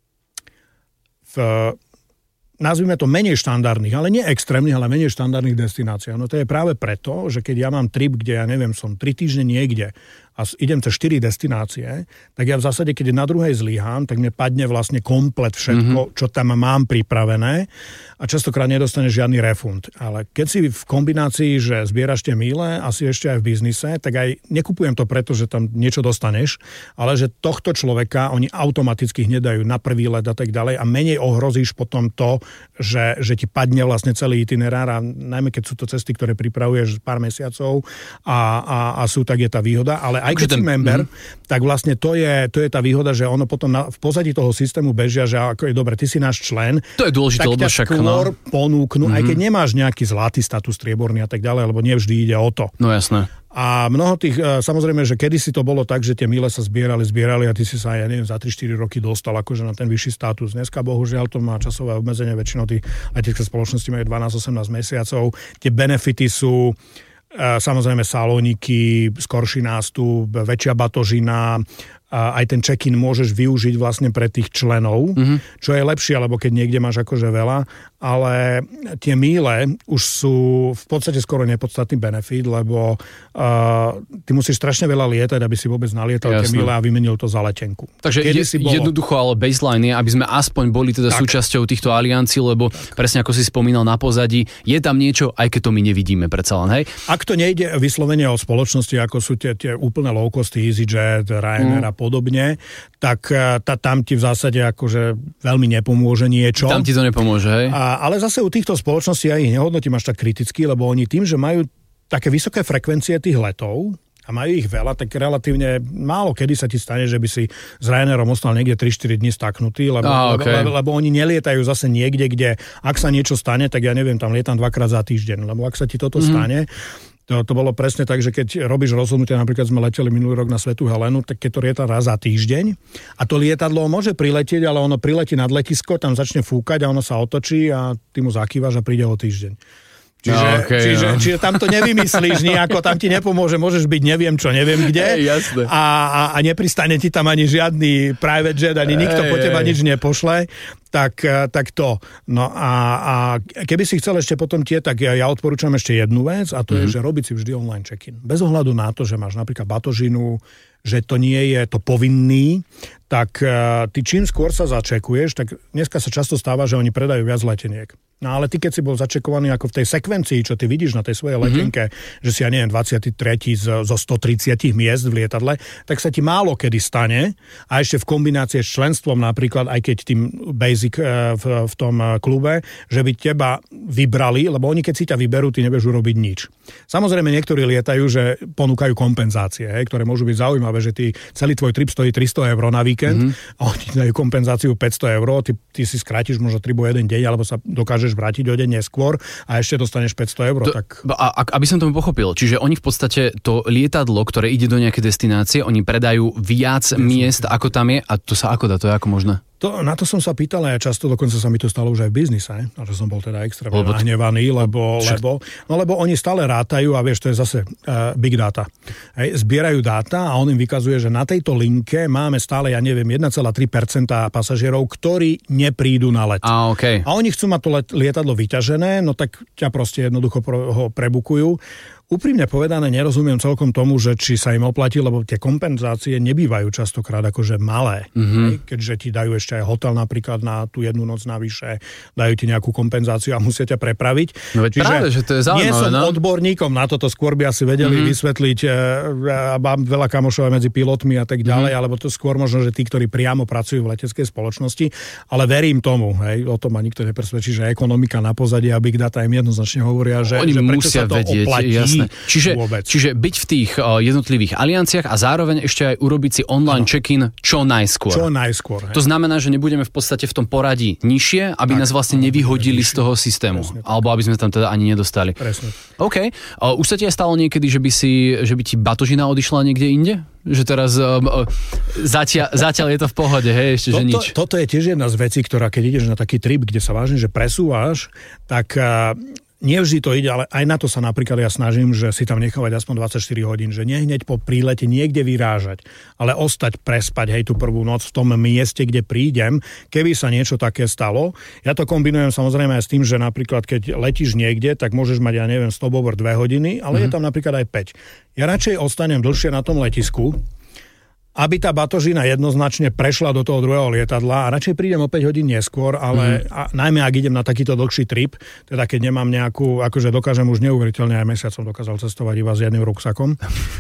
Nazvime to menej štandardných, ale nie extrémnych, ale menej štandardných destináciách. No to je práve preto, že keď ja mám trip, kde ja neviem, som 3 týždne niekde a idem cez 4 destinácie, tak ja v zásade, keď na druhej zlyhám, tak mne padne vlastne komplet všetko, čo tam mám pripravené a častokrát nedostaneš žiadny refund. Ale keď si v kombinácii, že zbieraš tie míle a si ešte aj v biznise, tak aj nekupujem to preto, že tam niečo dostaneš, ale že tohto človeka oni automaticky hneď dajú na prvý let a tak ďalej a menej ohrozíš potom to, že ti padne vlastne celý itinerár a najmä keď sú to cesty, ktoré pripravuješ pár mesiacov a sú, tak je tá výhoda, ale aj keď si member, tak vlastne to je tá výhoda, že ono potom v pozadí toho systému bežia, že ako je dobre, ty si náš člen, to je dôležité, tak ťa skôr ponúknú, aj keď nemáš nejaký zlatý status, strieborný a tak ďalej, lebo nevždy ide o to. No jasné. A mnoho tých, samozrejme, že kedysi to bolo tak, že tie mile sa zbierali a ty si sa, ja neviem, za 3-4 roky dostal akože na ten vyšší status. Dneska bohužiaľ to má časové obmedzenie, väčšinou tí letecké spoločnosti majú 12-18 mesiacov. Tie benefity sú samozrejme salóniky, skorší nástup, väčšia batožina, aj ten check-in môžeš využiť vlastne pre tých členov, čo je lepšie, lebo keď niekde máš akože veľa, ale tie míle už sú v podstate skoro nepodstatný benefit, lebo ty musíš strašne veľa lietať, aby si vôbec nalietal tie míle a vymenil to za letenku. Takže jednoducho, ale baseline je, aby sme aspoň boli teda súčasťou týchto aliancií, lebo presne ako si spomínal na pozadí, je tam niečo, aj keď to my nevidíme predsa len, hej? Ak to nejde vyslovene o spoločnosti, ako sú tie úplne low cost, EasyJet, Ryanair a podobne, tak tam ti v zásade akože veľmi nepomôže niečo. Tam ti to nepomôže, hej? Ale zase u týchto spoločností ja ich nehodnotím až tak kriticky, lebo oni tým, že majú také vysoké frekvencie tých letov a majú ich veľa, tak relatívne málo kedy sa ti stane, že by si s Ryanairom ostal niekde 3-4 dní staknutý, lebo oni nelietajú zase niekde, kde ak sa niečo stane, tak ja neviem, tam lietam 2-krát za týždeň, lebo ak sa ti toto stane, to bolo presne tak, že keď robíš rozhodnutie, napríklad sme leteli minulý rok na Svätú Helenu, tak keď to lieta raz za týždeň a to lietadlo môže priletieť, ale ono priletí nad letisko, tam začne fúkať a ono sa otočí a ty mu zakývaš a príde o týždeň. Čiže tam to nevymyslíš nejako, tam ti nepomôže, môžeš byť neviem čo, neviem kde a nepristane ti tam ani žiadny private jet, ani nikto po teba nič nepošle, tak to. No a keby si chcel ešte potom tak ja odporúčam ešte jednu vec a to je, že robiť si vždy online check-in. Bez ohľadu na to, že máš napríklad batožinu, že to nie je to povinný, tak ty čím skôr sa začekuješ, tak dneska sa často stáva, že oni predajú viac leteniek. No ale ty, keď si bol začekovaný ako v tej sekvencii, čo ty vidíš na tej svojej letenke, že si, ja neviem, 23. zo 130 miest v lietadle, tak sa ti málo kedy stane a ešte v kombinácii s členstvom napríklad, aj keď tým basic v tom klube, že by teba vybrali, lebo oni keď si ťa vyberú, ty nebudeš urobiť nič. Samozrejme niektorí lietajú, že ponúkajú kompenzácie, ktoré môžu byť zaujímavé, že ty celý tvoj trip stojí 300 € na víkend a oni dajú kompenzáciu 500 €, ty si skrátiš možno tribu jeden deň, alebo sa dokážeš vrátiť o deň neskôr a ešte dostaneš 500 €. Aby som tomu pochopil, čiže oni v podstate to lietadlo, ktoré ide do nejakej destinácie, oni predajú viac miest, ako tam je a to sa ako dá, to je ako možné? Na to som sa pýtal aj často, dokonca sa mi to stalo už aj v biznise, na čo som bol teda extrémne nahnevaný, lebo oni stále rátajú a vieš, to je zase big data. Zbierajú dáta a on im vykazuje, že na tejto linke máme stále, ja neviem, 1,3% pasažierov, ktorí neprídu na let. A oni chcú mať to lietadlo vyťažené, no tak ťa proste jednoducho ho prebukujú. Úprimne povedané, nerozumiem celkom tomu, že či sa im oplatí, lebo tie kompenzácie nebývajú častokrát akože malé. Keďže ti dajú ešte aj hotel napríklad na tú jednu noc navyše, dajú ti nejakú kompenzáciu a musia ťa prepraviť. No veď práve, že to je zaujímavé. Nie som odborníkom na toto, skôr by asi vedeli vysvetliť, a mám veľa kamošov medzi pilotmi a tak ďalej, alebo to skôr možno, že tí, ktorí priamo pracujú v leteckej spoločnosti, ale verím tomu, o tom ma nikto nepresvedčí, že ekonomika na pozadí a big data im jednoznačne hovoria, že prečo sa to oplatí. Jasné. Čiže byť v tých jednotlivých alianciách a zároveň ešte aj urobiť si online check-in čo najskôr. To znamená, že nebudeme v podstate v tom poradí nižšie, aby nás vlastne nevyhodili z toho systému. Presne. Alebo aby sme tam teda ani nedostali. Presne. OK. Už sa ti aj stalo niekedy, že by ti batožina odišla niekde inde? Že teraz zatiaľ je to v pohode, hej, ešte že nič. Toto je tiež jedna z vecí, ktorá keď ideš na taký trip, kde sa vážne, že presúvaš, tak nevždy to ide, ale aj na to sa napríklad ja snažím, že si tam nechávať aspoň 24 hodín, že nie hneď po prílete niekde vyrážať, ale ostať, prespať, hej, tú prvú noc v tom mieste, kde prídem, keby sa niečo také stalo. Ja to kombinujem samozrejme aj s tým, že napríklad keď letíš niekde, tak môžeš mať, ja neviem, stopover 2 hodiny, ale je tam napríklad aj 5. Ja radšej ostanem dlhšie na tom letisku, aby tá batožina jednoznačne prešla do toho druhého lietadla a radšej prídem o 5 hodín neskôr, ale najmä ak idem na takýto dlhší trip, teda keď nemám nejakú, akože dokážem už neuveriteľne, aj mesiac som dokázal cestovať iba s jedným ruksakom.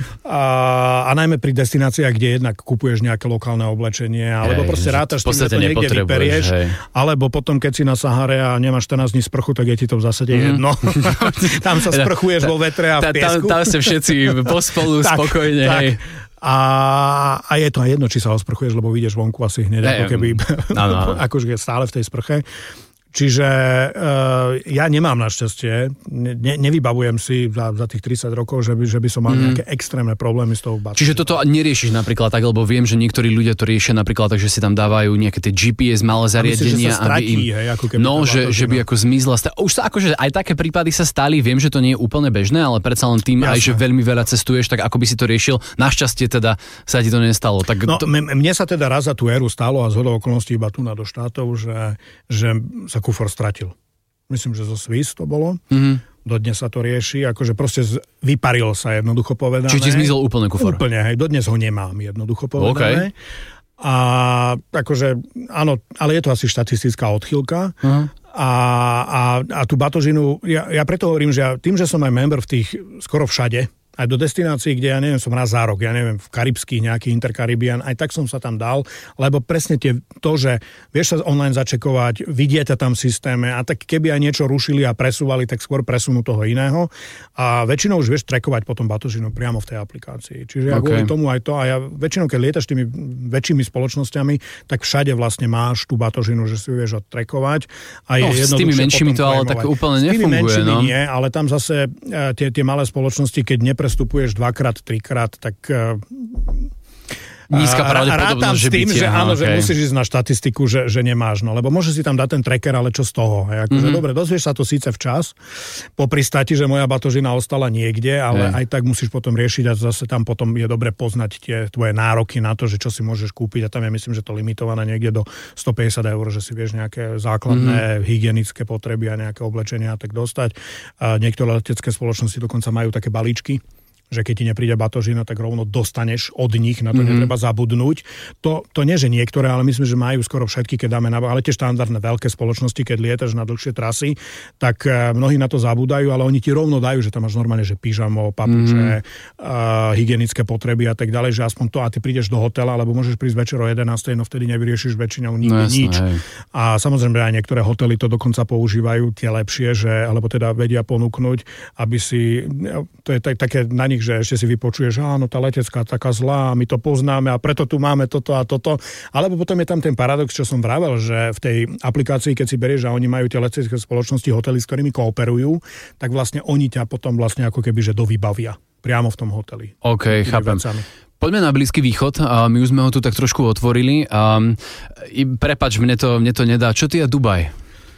A najmä pri destináciách, kde jednak kupuješ nejaké lokálne oblečenie, alebo proste rátaš s tým, že to niekde vyperieš, alebo potom, keď si na Sahare a nemáš 14 dní sprchu, tak je ti to v zásade jedno. Tam sa sprchuješ vo vetre a v piesku. Tam sa všetci pospolu spokojne, hej. A je to jedno, či sa osprchuješ, lebo vyjdeš vonku asi hneď, ako keby akože stále v tej sprche. Čiže ja nemám našťastie, nevybavujem si za tých 30 rokov, že by som mal nejaké extrémne problémy s tou batožinou. Čiže toto neriešiš napríklad tak, lebo viem, že niektorí ľudia to riešia napríklad tak, že si tam dávajú nejaké tie GPS malé zariadenia, že sa stratí, že by ako zmizla. Už sa akože aj také prípady sa stali, viem, že to nie je úplne bežné, ale predsa len tým aj, že veľmi veľa cestuješ, tak ako by si to riešil. Našťastie teda sa ti to nestalo. Tak mne sa teda raz za tú éru stalo a zhodou okolností iba tu do štátov, že sa kufor stratil. Myslím, že zo Swiss to bolo. Dodnes sa to rieši, akože proste vyparil sa, jednoducho povedané. Čiže ti zmizol úplne kufor? Úplne, hej, dodnes ho nemám, jednoducho povedané. Okay. A akože, áno, ale je to asi štatistická odchýlka. A tú batožinu, ja preto hovorím, že tým, že som aj member v tých skoro všade, aj do destinácií, kde ja neviem, som raz za rok, ja neviem, v karibských nejaký Interkaribian, aj tak som sa tam dal, lebo presne to, že vieš sa online začekovať, vidiete tam v systéme a tak keby aj niečo rušili a presúvali, tak skôr presunú toho iného a väčšinou už vieš trekovať potom batožinu priamo v tej aplikácii. Čiže ja kvôli tomu aj to, a ja väčšinou, keď lietaš tými väčšími spoločnosťami, tak všade vlastne máš tú batožinu, že si ju vieš odtrekovať. A s tými menšími to ale tak úplne nefunguje. S tými menšími nie, ale tam zase tie malé spoločnosti, keď prestupuješ 2-krát, 3-krát, tak nízka pravdepodobnosť, že by ti... Áno, že musíš ísť na štatistiku, že nemáš. No, lebo môžeš si tam dať ten tracker, ale čo z toho? Akože, dobre, dozvieš sa to síce včas, po pristáti, že moja batožina ostala niekde, ale aj tak musíš potom riešiť a zase tam potom je dobre poznať tie tvoje nároky na to, že čo si môžeš kúpiť a tam je myslím, že to limitované niekde do 150 eur, že si vieš nejaké základné hygienické potreby a nejaké oblečenia a tak dostať. A niektoré letecké spoločnosti dokonca majú také balíčky, že keď ti nepríde batožina, tak rovno dostaneš od nich, na to netreba zabudnúť. To nie, že niektoré, ale myslím, že majú skoro všetky, keď dáme ale tie štandardné veľké spoločnosti, keď lietaš na dlhšie trasy, tak mnohí na to zabúdajú, ale oni ti rovno dajú, že tam máš normálne, že pyžamo, papuče, hygienické potreby a tak ďalej, že aspoň to a ty prídeš do hotela, alebo môžeš prísť večer o 11:00, no vtedy nevyriešiš väčšinou nič. A samozrejme aj niektoré hotely to dokonca používajú tie lepšie, alebo teda vedia ponúknuť, aby si, to je také na nich, že ešte si vypočuješ, áno, tá letecká taká zlá, my to poznáme a preto tu máme toto a toto. Alebo potom je tam ten paradox, čo som vravel, že v tej aplikácii, keď si berieš a oni majú tie letecké spoločnosti, hotely, s ktorými kooperujú, tak vlastne oni ťa potom vlastne ako keby, že dovybavia priamo v tom hoteli. OK, chápem. Poďme na Blízky východ. My už sme ho tu tak trošku otvorili. Prepáč, mne to nedá. Čo ty a Dubaj?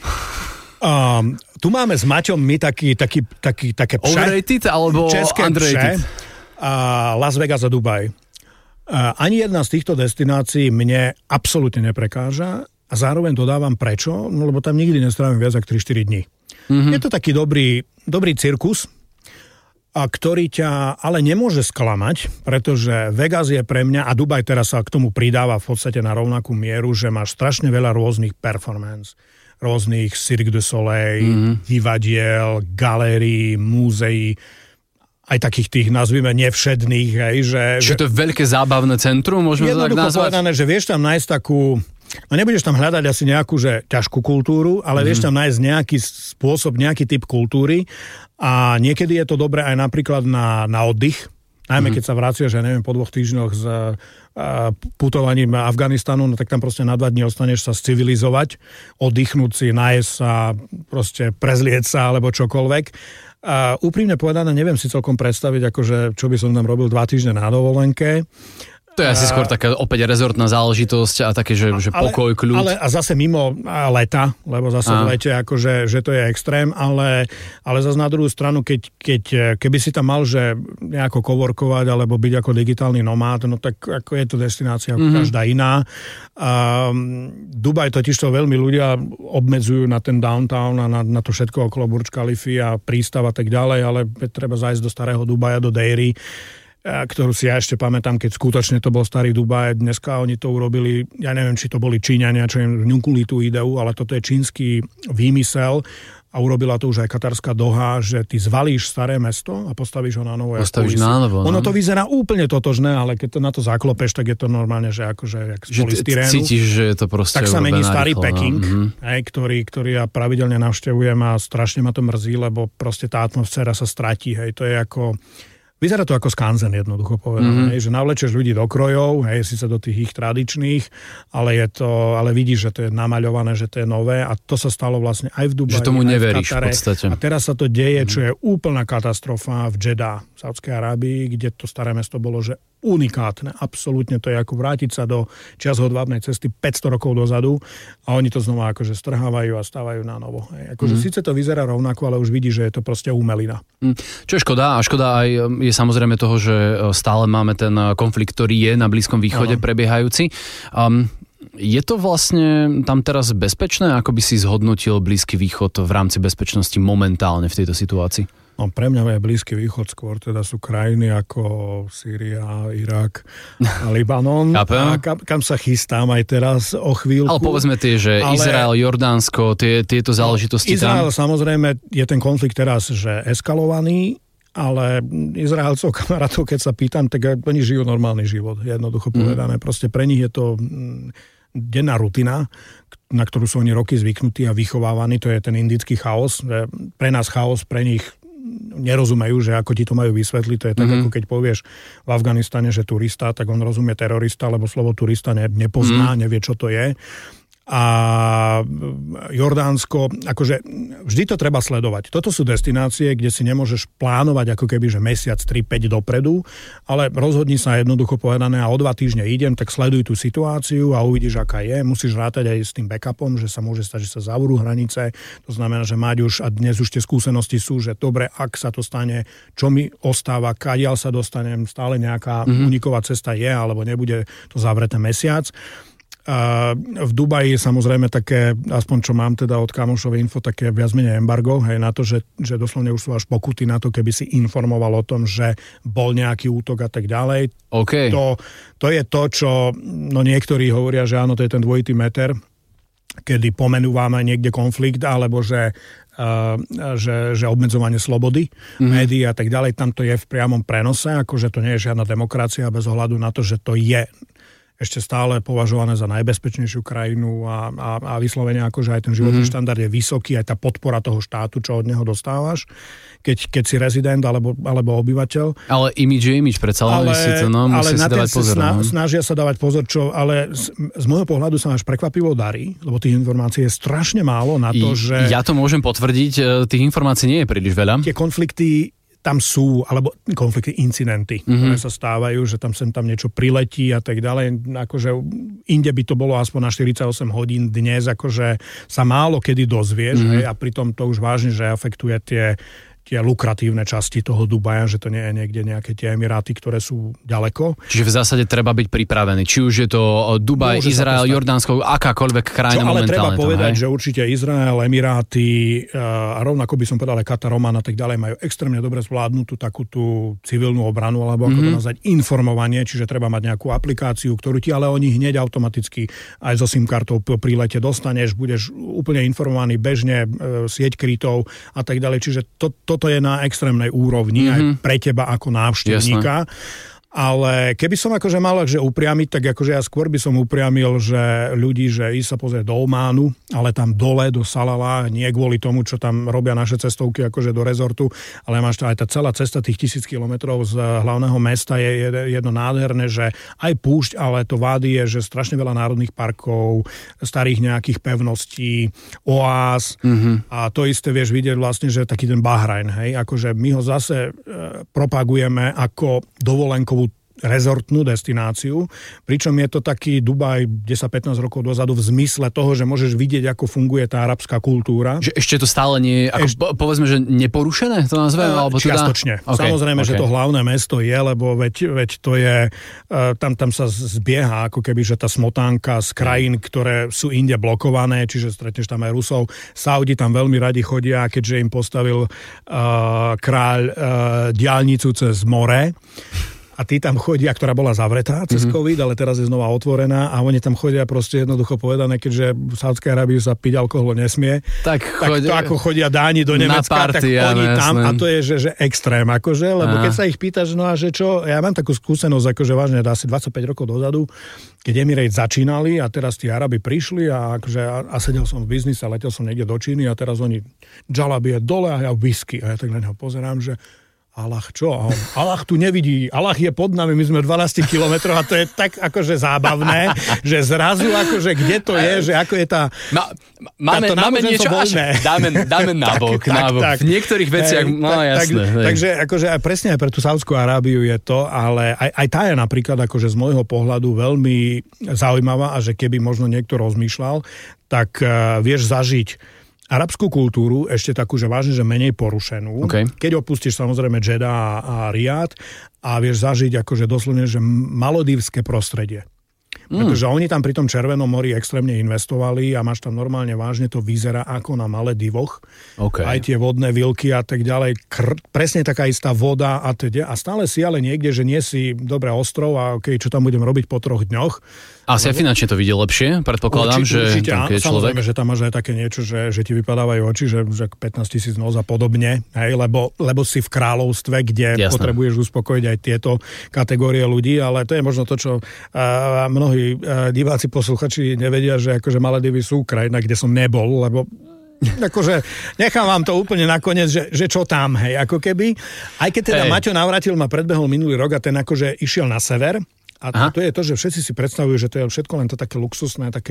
Tu máme s Maťom my také overrated alebo underrated? Las Vegas a Dubaj. Ani jedna z týchto destinácií mne absolútne neprekáža a zároveň dodávam prečo, no lebo tam nikdy nestrávim viac ako 3-4 dní. Je to taký dobrý cirkus, ktorý ťa ale nemôže sklamať, pretože Vegas je pre mňa, a Dubaj teraz sa k tomu pridáva v podstate na rovnakú mieru, že máš strašne veľa rôznych performance, rôznych Cirque du Soleil, divadiel, galérií, múzeí, aj takých tých, nazvime, nevšedných. Čiže to je veľké zábavné centrum, môžeme to tak nazvať? Jednoducho povedané, že vieš tam nájsť takú, no nebudeš tam hľadať asi nejakú, že ťažkú kultúru, ale vieš tam nájsť nejaký spôsob, nejaký typ kultúry a niekedy je to dobré aj napríklad na oddych, najmä keď sa vraciaš, ja neviem, po 2 týždňoch z putovaním Afganistanu, no tak tam proste na 2 dní ostaneš sa civilizovať, oddychnúť si, nájsť sa, proste prezlieť sa, alebo čokoľvek. A úprimne povedané, neviem si celkom predstaviť, akože, čo by som tam robil 2 týždne na dovolenke. To je asi skôr taká opäť rezortná záležitosť a také, že pokoj, kľud. Ale zase mimo leta, lebo zase v lete akože, že to je extrém, ale zase na druhú stranu, keby si tam mal, že nejako coworkovať alebo byť ako digitálny nomád, no tak ako je to destinácia ako každá iná. Dubaj totižto veľmi ľudia obmedzujú na ten downtown a na to všetko okolo Burj Khalify a prístav a tak ďalej, ale treba zájsť do starého Dubaja, do Deiry, ktorú si ja ešte pamätám, keď skutočne to bol starý Dubaj. Dneska oni to urobili, ja neviem, či to boli Číňania, čo im vňukuli tú ideu, ale toto je čínsky výmysel a urobila to už aj katarská Doha, že ty zvalíš staré mesto a postavíš ho na novo. Postavíš na novo. Ono to vyzerá úplne totožné, ale keď to na to zaklopeš, tak je to normálne, že akože jak z polystyrénu. Cítiš, že je to proste tak sa mení starý Peking, ktorý ja pravidelne navštevujem a strašne ma to mrzí, lebo proste tá atmosféra sa stratí. Hej. To je ako Vyzerá to ako skanzen, jednoducho povedané, že navlečeš ľudí do krojov, síce do tých ich tradičných, ale vidíš, že to je namaľované, že to je nové a to sa stalo vlastne aj v Dubaji, že tomu aj neveríš v Katare. V podstate. A teraz sa to deje, čo je úplná katastrofa v Džedá, v Saudskej Arábii, kde to staré mesto bolo, že unikátne, absolútne to je ako vrátiť sa do čias hodvábnej cesty 500 rokov dozadu a oni to znova akože strhávajú a stávajú na novo. Akože síce to vyzerá rovnako, ale už vidí, že je to proste umelina. Čo je škoda? A škoda aj je samozrejme toho, že stále máme ten konflikt, ktorý je na Blízkom východe prebiehajúci. Je to vlastne tam teraz bezpečné? Ako by si zhodnotil Blízky východ v rámci bezpečnosti momentálne v tejto situácii? No, pre mňa je Blízky východ skôr, teda sú krajiny ako Sýria, Irak a Libanon. A kam sa chystám aj teraz o chvíľku. Ale povedzme tie, že Izrael, Jordánsko, tieto záležitosti Izrael, tam. samozrejme, je ten konflikt teraz, že eskalovaný, ale Izraelcov, kamarátov, keď sa pýtam, tak oni žijú normálny život, jednoducho povedané. Proste pre nich je to denná rutina, na ktorú sú oni roky zvyknutí a vychovávaní, to je ten indický chaos. Pre nás chaos, pre nich nerozumejú, že ako ti to majú vysvetliť. To je tak, ako keď povieš v Afganistane, že turista, tak on rozumie terorista, lebo slovo turista nepozná, nevie, čo to je. A Jordánsko, akože vždy to treba sledovať. Toto sú destinácie, kde si nemôžeš plánovať ako keby, že mesiac, 3-5 dopredu, ale rozhodni sa jednoducho povedané a o 2 týždne idem, tak sleduj tú situáciu a uvidíš, aká je. Musíš rátať aj s tým backupom, že sa môže stať, že sa zavrú hranice. To znamená, že mať už, a dnes už tie skúsenosti sú, že dobre, ak sa to stane, čo mi ostáva, kadiaľ sa dostanem, stále nejaká uniková cesta je, alebo nebude to zavreté mesiac. V Dubaji samozrejme také, aspoň čo mám teda od kamošov info, také viac menej embargo, hej, na to, že doslovne už sú až pokuty na to, keby si informoval o tom, že bol nejaký útok a tak ďalej. Okay. To je to, čo niektorí hovoria, že áno, to je ten dvojitý meter, kedy pomenúvame niekde konflikt, alebo že obmedzovanie slobody, médií a tak ďalej, tam to je v priamom prenose, akože to nie je žiadna demokracia bez ohľadu na to, že to je ešte stále považované za najbezpečnejšiu krajinu a vyslovene akože aj ten životný štandard je vysoký, aj tá podpora toho štátu, čo od neho dostávaš, keď si rezident alebo obyvateľ. Ale imidž je imidž, predsa len síce, musí si dávať pozor. Snažia sa dávať pozor, ale z môjho pohľadu sa až prekvapivo darí, lebo tých informácií je strašne málo na to, že... Ja to môžem potvrdiť, tých informácií nie je príliš veľa. Tie konflikty tam sú, alebo konflikty, incidenty, ktoré sa stávajú, že tam sem tam niečo priletí a tak ďalej. Akože inde by to bolo aspoň na 48 hodín, dnes akože sa málo kedy dozvieš, a pritom to už vážne, že afektuje tie lukratívne časti toho Dubaja, že to nie je niekde nejaké tie Emiráty, ktoré sú ďaleko. Čiže v zásade treba byť pripravený. Či už je to Dubaj, Izrael, Jordánsko, akákoľvek krajina momentálne. Ale treba povedať, že určite Izrael, Emiráty a rovnako by som povedal aj Katar, Oman a tak ďalej majú extrémne dobre zvládnutú takú tú civilnú obranu, alebo ako to nazvať, informovanie, čiže treba mať nejakú aplikáciu, ktorú ti ale oni hneď automaticky aj so SIM kartou po prílete dostaneš, budeš úplne informovaný bežne, sieť krytov a tak ďalej. Čiže toto je na extrémnej úrovni aj pre teba ako návštevníka. Jasné. Ale keby som akože mal upriamiť, tak akože ja skôr by som upriamil, že ľudí, že ísť sa pozrieť do Ománu, ale tam dole, do Salala, nie kvôli tomu, čo tam robia naše cestovky akože do rezortu, ale máš to aj tá celá cesta tých 1000 kilometrov z hlavného mesta je jedno nádherné, že aj púšť, ale to vády je, že strašne veľa národných parkov, starých nejakých pevností, oáz a to isté vieš vidieť vlastne, že taký ten Bahrajn, hej, akože my ho zase propagujeme ako dovolenkovú rezortnú destináciu, pričom je to taký Dubaj 10-15 rokov dozadu v zmysle toho, že môžeš vidieť, ako funguje tá arabská kultúra. Že ešte to stále nie je, povedzme, že neporušené, to nazveme? Čiastočne. Okay. Samozrejme, že to hlavné mesto je, lebo veď to je, tam sa zbieha ako keby, že tá smotánka z krajín, ktoré sú inde blokované, čiže stretneš tam aj Rusov. Saudi tam veľmi radi chodia, keďže im postavil kráľ diaľnicu cez more. A tí tam chodia, ktorá bola zavretá cez COVID, ale teraz je znova otvorená a oni tam chodia proste jednoducho povedané, keďže v Saudskej Arábii sa piť alkohol nesmie. Tak to ako chodia Dáni do Nemecka, tak oni tam a to je, že extrém, akože, lebo keď sa ich pýtaš, no a že čo, ja mám takú skúsenosť, akože vážne asi 25 rokov dozadu, keď Emirates začínali a teraz tí Arabi prišli a akože a sedel som v biznise, letel som niekde do Číny a teraz oni džalabie dole a ja whisky a ja tak na neho pozerám, že Allah čo? Allah tu nevidí, Allah je pod nami, my sme 12 kilometrov a to je tak akože zábavné, že zrazu akože kde to je, že ako je tá... Máme niečo až... Dáme nabok. Tak. V niektorých veciach, jasné. Takže akože presne aj pre tú Saúdskú Arábiu je to, ale aj tá je napríklad akože z môjho pohľadu veľmi zaujímavá a že keby možno niekto rozmýšľal, tak vieš zažiť arabskú kultúru, ešte takú, že vážne, že menej porušenú. Okay. Keď opustíš samozrejme Džeda a Riad a vieš zažiť akože doslovne, že malodívske prostredie. Pretože oni tam pri tom Červenom mori extrémne investovali a máš tam normálne vážne, to vyzerá ako na Maledivoch. Okay. Aj tie vodné vilky a tak ďalej. Presne taká istá voda a teda. A stále si ale niekde, že nie si dobré ostrov a čo tam budem robiť po 3 dňoch. Asi aj finančne to vidie lepšie, predpokladám, že tam keď je človek. Samozrejme, že tam máš aj také niečo, že ti vypadávajú oči, že 15 000 nos a podobne, hej, lebo si v kráľovstve, kde potrebuješ uspokojiť aj tieto kategórie ľudí, ale to je možno to, čo mnohí diváci, posluchači nevedia, že akože Maledivy sú krajina, kde som nebol, lebo akože nechám vám to úplne nakoniec, že čo tam, hej, ako keby. Aj keď teda Maťo Navrátil ma predbehol minulý rok a ten akože išiel na sever. A to je to, že všetci si predstavujú, že to je všetko len to také luxusné, také,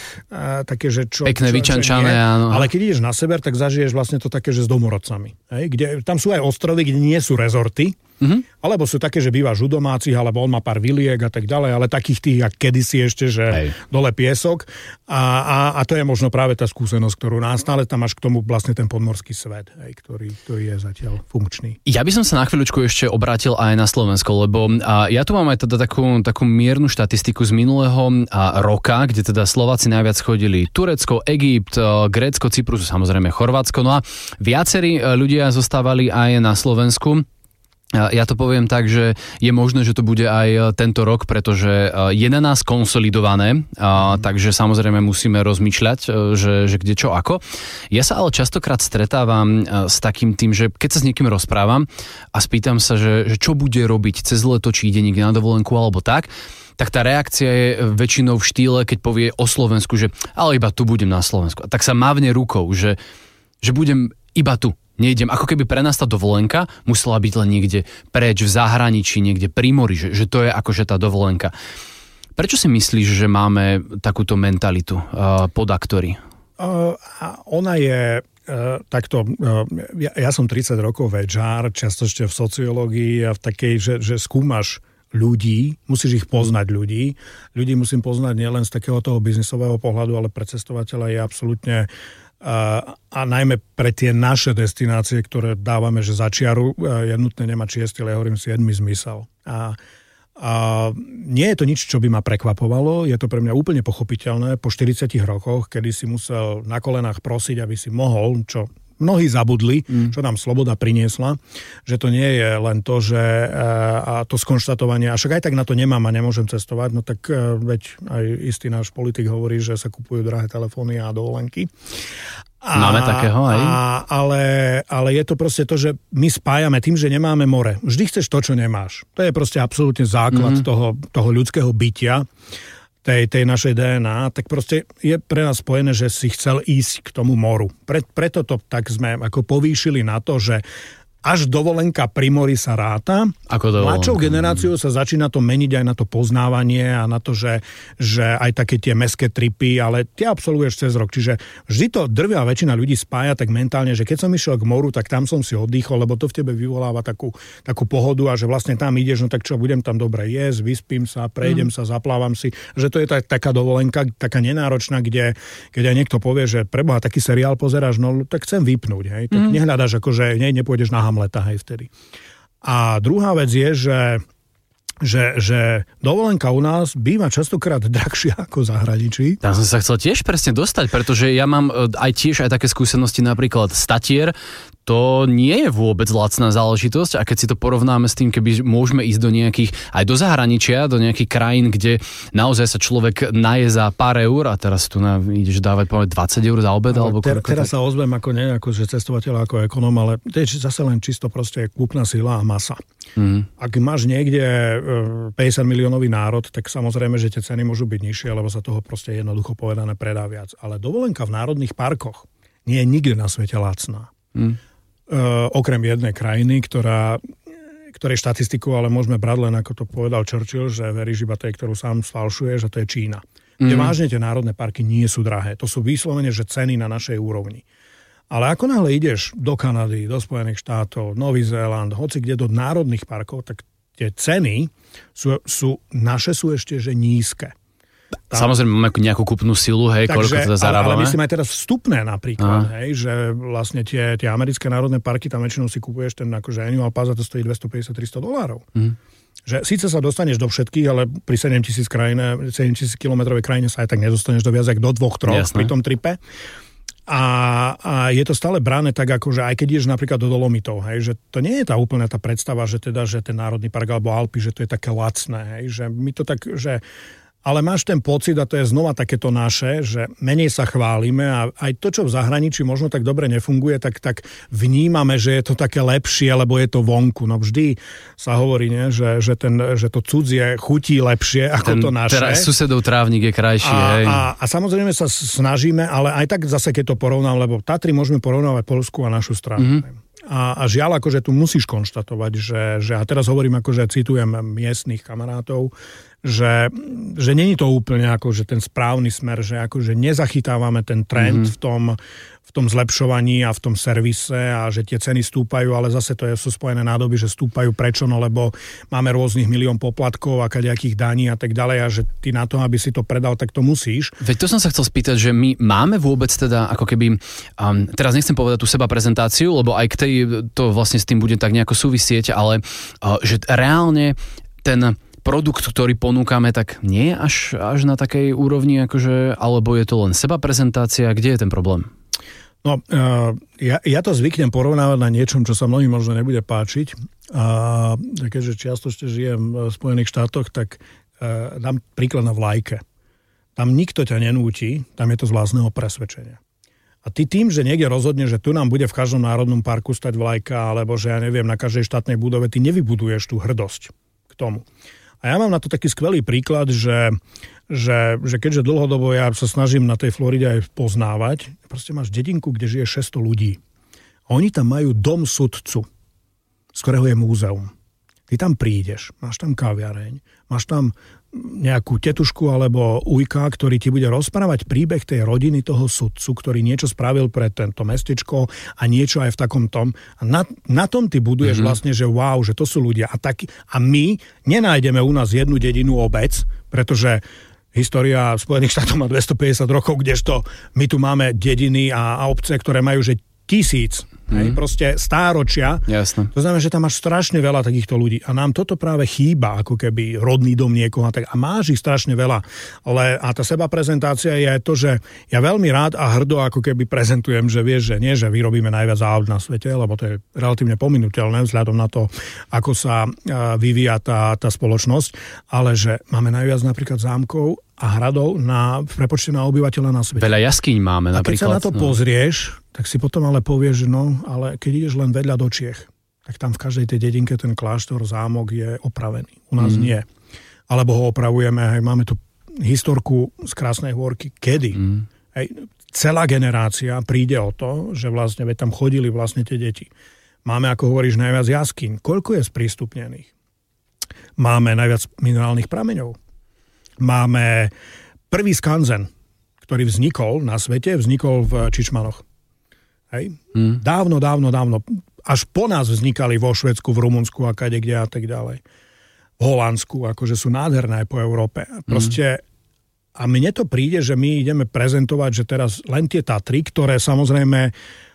že čo... Pekné vyčančané, áno. Ale keď ideš na sever, tak zažiješ vlastne to také, že s domorodcami. Kde, tam sú aj ostrovy, kde nie sú rezorty, alebo sú také, že bývaš u domácich, alebo on má pár viliek a tak ďalej, ale takých tých, jak kedysi ešte, že dole piesok. A to je možno práve tá skúsenosť, ktorú stále tam máš k tomu vlastne ten podmorský svet, ktorý je zatiaľ funkčný. Ja by som sa na chvíľučku ešte obrátil aj na Slovensko, lebo ja tu mám aj teda takú miernu štatistiku z minulého roka, kde teda Slováci najviac chodili Turecko, Egypt, Grécko, Cyprus, samozrejme Chorvátsko, no a viacerí ľudia zostávali aj na Slovensku. Ja to poviem tak, že je možné, že to bude aj tento rok, pretože je na nás konsolidované, takže samozrejme musíme rozmýšľať, že kde čo ako. Ja sa ale častokrát stretávam s takým tým, že keď sa s niekým rozprávam a spýtam sa, že čo bude robiť cez leto, či ide niekde na dovolenku alebo tak tá reakcia je väčšinou v štýle, keď povie o Slovensku, že ale iba tu budem na Slovensku. A tak sa mávne rukou, že budem iba tu. Nejdem, ako keby pre nás tá dovolenka musela byť len niekde preč v zahraničí, niekde pri mori, že to je akože tá dovolenka. Prečo si myslíš, že máme takúto mentalitu podaktori? Ona je takto, ja som 30 rokov večár, často ešte v sociológii a v takej, že skúmaš ľudí, musíš ich poznať ľudí. Ľudí musím poznať nielen z takého toho biznisového pohľadu, ale pre cestovateľa je absolútne a najmä pre tie naše destinácie, ktoré dávame, že za čiaru je nutné nemať 6, ale ja hovorím 7 zmysel. A nie je to nič, čo by ma prekvapovalo, je to pre mňa úplne pochopiteľné po 40 rokoch, kedy si musel na kolenách prosiť, aby si mohol, čo mnohí zabudli, čo nám sloboda priniesla, že to nie je len to, že a to skonštatovanie, a však aj tak na to nemám a nemôžem cestovať, no tak veď aj istý náš politik hovorí, že sa kupujú drahé telefóny a dovolenky. Máme takého aj? Ale je to proste to, že my spájame tým, že nemáme more. Vždy chceš to, čo nemáš. To je proste absolútne základ toho ľudského bytia, tej našej DNA, tak proste je pre nás spojené, že si chcel ísť k tomu moru. Preto to tak sme ako povýšili na to, že až dovolenka pri mori sa ráta. Mladšou generáciou sa začína to meniť aj na to poznávanie a na to, že aj také tie mestské tripy, ale tie absolvuješ cez rok. Čiže vždy to drvivá väčšina ľudí spája tak mentálne, že keď som išiel k moru, tak tam som si oddychol, lebo to v tebe vyvoláva takú pohodu a že vlastne tam ideš, no tak čo, budem tam dobre jesť, vyspím sa, prejdem sa, zaplávam si. Že to je taká dovolenka, taká nenáročná, kde keď aj niekto povie, že preboha, taký seriál pozeráš, no tak chcem vypnúť, hej. Tak nehľadaš akože nepôjdeš na Hamleta, hej, vtedy. A druhá vec je, že dovolenka u nás býva častokrát drahšia ako v zahraničí. Tam som sa chcel tiež presne dostať, pretože ja mám tiež také skúsenosti napríklad z Tatier. To nie je vôbec lacná záležitosť a keď si to porovnáme s tým, keby môžeme ísť do nejakých, aj do zahraničia, do nejakých krajín, kde naozaj sa človek naje za pár eur a teraz tu ideš dávať 20 eur za obed alebo teraz sa ozvem ako nie ako že cestovateľ, ako ekonom, ale to je zase len čisto proste kúpna sila a masa. Ak máš niekde 50 miliónový národ, tak samozrejme, že tie ceny môžu byť nižšie, lebo sa toho proste jednoducho povedané predá viac. Ale dovolenka v národných parkoch nie je nikde na svete lacná. okrem jednej krajiny, ktorej štatistiku, ale môžeme brať len, ako to povedal Churchill, že veríš iba tej, ktorú sám sfalšuje, že to je Čína. Kde vážne tie národné parky nie sú drahé. To sú vyslovene, že ceny na našej úrovni. Ale ako náhle ideš do Kanady, do Spojených štátov, Nový Zéland, hoci kde do národných parkov, tak tie ceny naše sú ešte že nízke. Samozrejme máme nejakú kúpnu silu, hej, koľko teda zarábame. Ale myslím aj teraz vstupné napríklad, hej, že vlastne tie americké národné parky, tam väčšinou si kupuješ ten akože annual pass a to stojí $250-300. Že síce sa dostaneš do všetkých, ale pri 7,000 kilometrovej krajine sa aj tak nedostaneš do viac ako do 2-3 pri tom tripe. A je to stále brané tak, akože aj keď ideš napríklad do Dolomitov, hej, že to nie je tá úplná tá predstava, že teda, že ten národný park alebo Alpy, že to je také lacné, hej, že my to tak, že ale máš ten pocit, a to je znova takéto naše, že menej sa chválime a aj to, čo v zahraničí možno tak dobre nefunguje, tak vnímame, že je to také lepšie, lebo je to vonku. No vždy sa hovorí, nie? Že to cudzie chutí lepšie ako to naše. Susedov trávnik je krajší. A samozrejme sa snažíme, ale aj tak zase, keď to porovnám, lebo Tatry môžeme porovnávať Poľsku a našu stranu. A žiaľ, akože tu musíš konštatovať, že a teraz hovorím, akože citujem miestnych kamarátov, že není to úplne akože ten správny smer, že akože nezachytávame ten trend v tom zlepšovaní a v tom servise a že tie ceny stúpajú, ale zase to sú spojené nádoby, že stúpajú prečo, no lebo máme rôznych milión poplatkov a kadejakých daní a tak ďalej a že ty na to, aby si to predal, tak to musíš. Veď to som sa chcel spýtať, že my máme vôbec teda ako keby, teraz nechcem povedať tú seba prezentáciu, lebo aj k tej to vlastne s tým bude tak nejako súvisieť, ale že reálne ten produkt, ktorý ponúkame, tak nie je až na takej úrovni, akože, alebo je to len seba prezentácia, kde je ten problém? No, ja to zvyknem porovnávať na niečom, čo sa mnohým možno nebude páčiť. Keďže čiastočne žijem v Spojených štátoch, tak dám príklad na vlajke. Tam nikto ťa nenúti, tam je to z vlastného presvedčenia. A ty tým, že niekde rozhodne, že tu nám bude v každom národnom parku stať vlajka, alebo že ja neviem, na každej štátnej budove, ty nevybuduješ tú hrdosť k tomu. A ja mám na to taký skvelý príklad, že keďže dlhodobo ja sa snažím na tej Floride aj poznávať, proste máš dedinku, kde žije 600 ľudí. A oni tam majú dom sudcu, z ktorého je múzeum. Ty tam prídeš, máš tam kaviareň, máš tam nejakú tetušku alebo ujka, ktorý ti bude rozprávať príbeh tej rodiny toho sudcu, ktorý niečo spravil pre tento mestečko a niečo aj v takom tom. A na tom ty buduješ vlastne, že wow, že to sú ľudia. A my nenájdeme u nás jednu dedinu obec, pretože história Spojených štátov má 250 rokov, kdežto my tu máme dediny a obce, ktoré majú že 1000. Hej, proste stáročia. Jasne. To znamená, že tam máš strašne veľa takýchto ľudí. A nám toto práve chýba, ako keby rodný dom niekoho. A máš ich strašne veľa. A tá seba prezentácia je to, že ja veľmi rád a hrdo ako keby prezentujem, že vieš, že nie, že vyrobíme najviac aut na svete, lebo to je relatívne pominuteľné vzhľadom na to, ako sa vyvíja tá spoločnosť, ale že máme najviac napríklad zámkov a hradov v prepočte na obyvateľa na svete. Veľa jaskýň máme napríklad. A keď sa na to pozrieš, tak si potom ale povieš, že no, ale keď ideš len vedľa do Čiech, tak tam v každej tej dedinke ten kláštor, zámok je opravený. U nás nie. Alebo ho opravujeme, hej, máme tu historku z Krásnej Hôrky. Kedy? Hej, celá generácia príde o to, že vlastne tam chodili vlastne tie deti. Máme, ako hovoríš, najviac jaskýň. Koľko je sprístupnených? Máme najviac minerálnych prameňov. Máme prvý skanzen, ktorý vznikol na svete, vznikol v Čičmanoch. Hej? Dávno. Až po nás vznikali vo Švédsku, v Rumunsku a kadekde a tak ďalej. V Holandsku, akože sú nádherné aj po Európe. Proste, a mne to príde, že my ideme prezentovať, že teraz len tie Tatry, ktoré samozrejme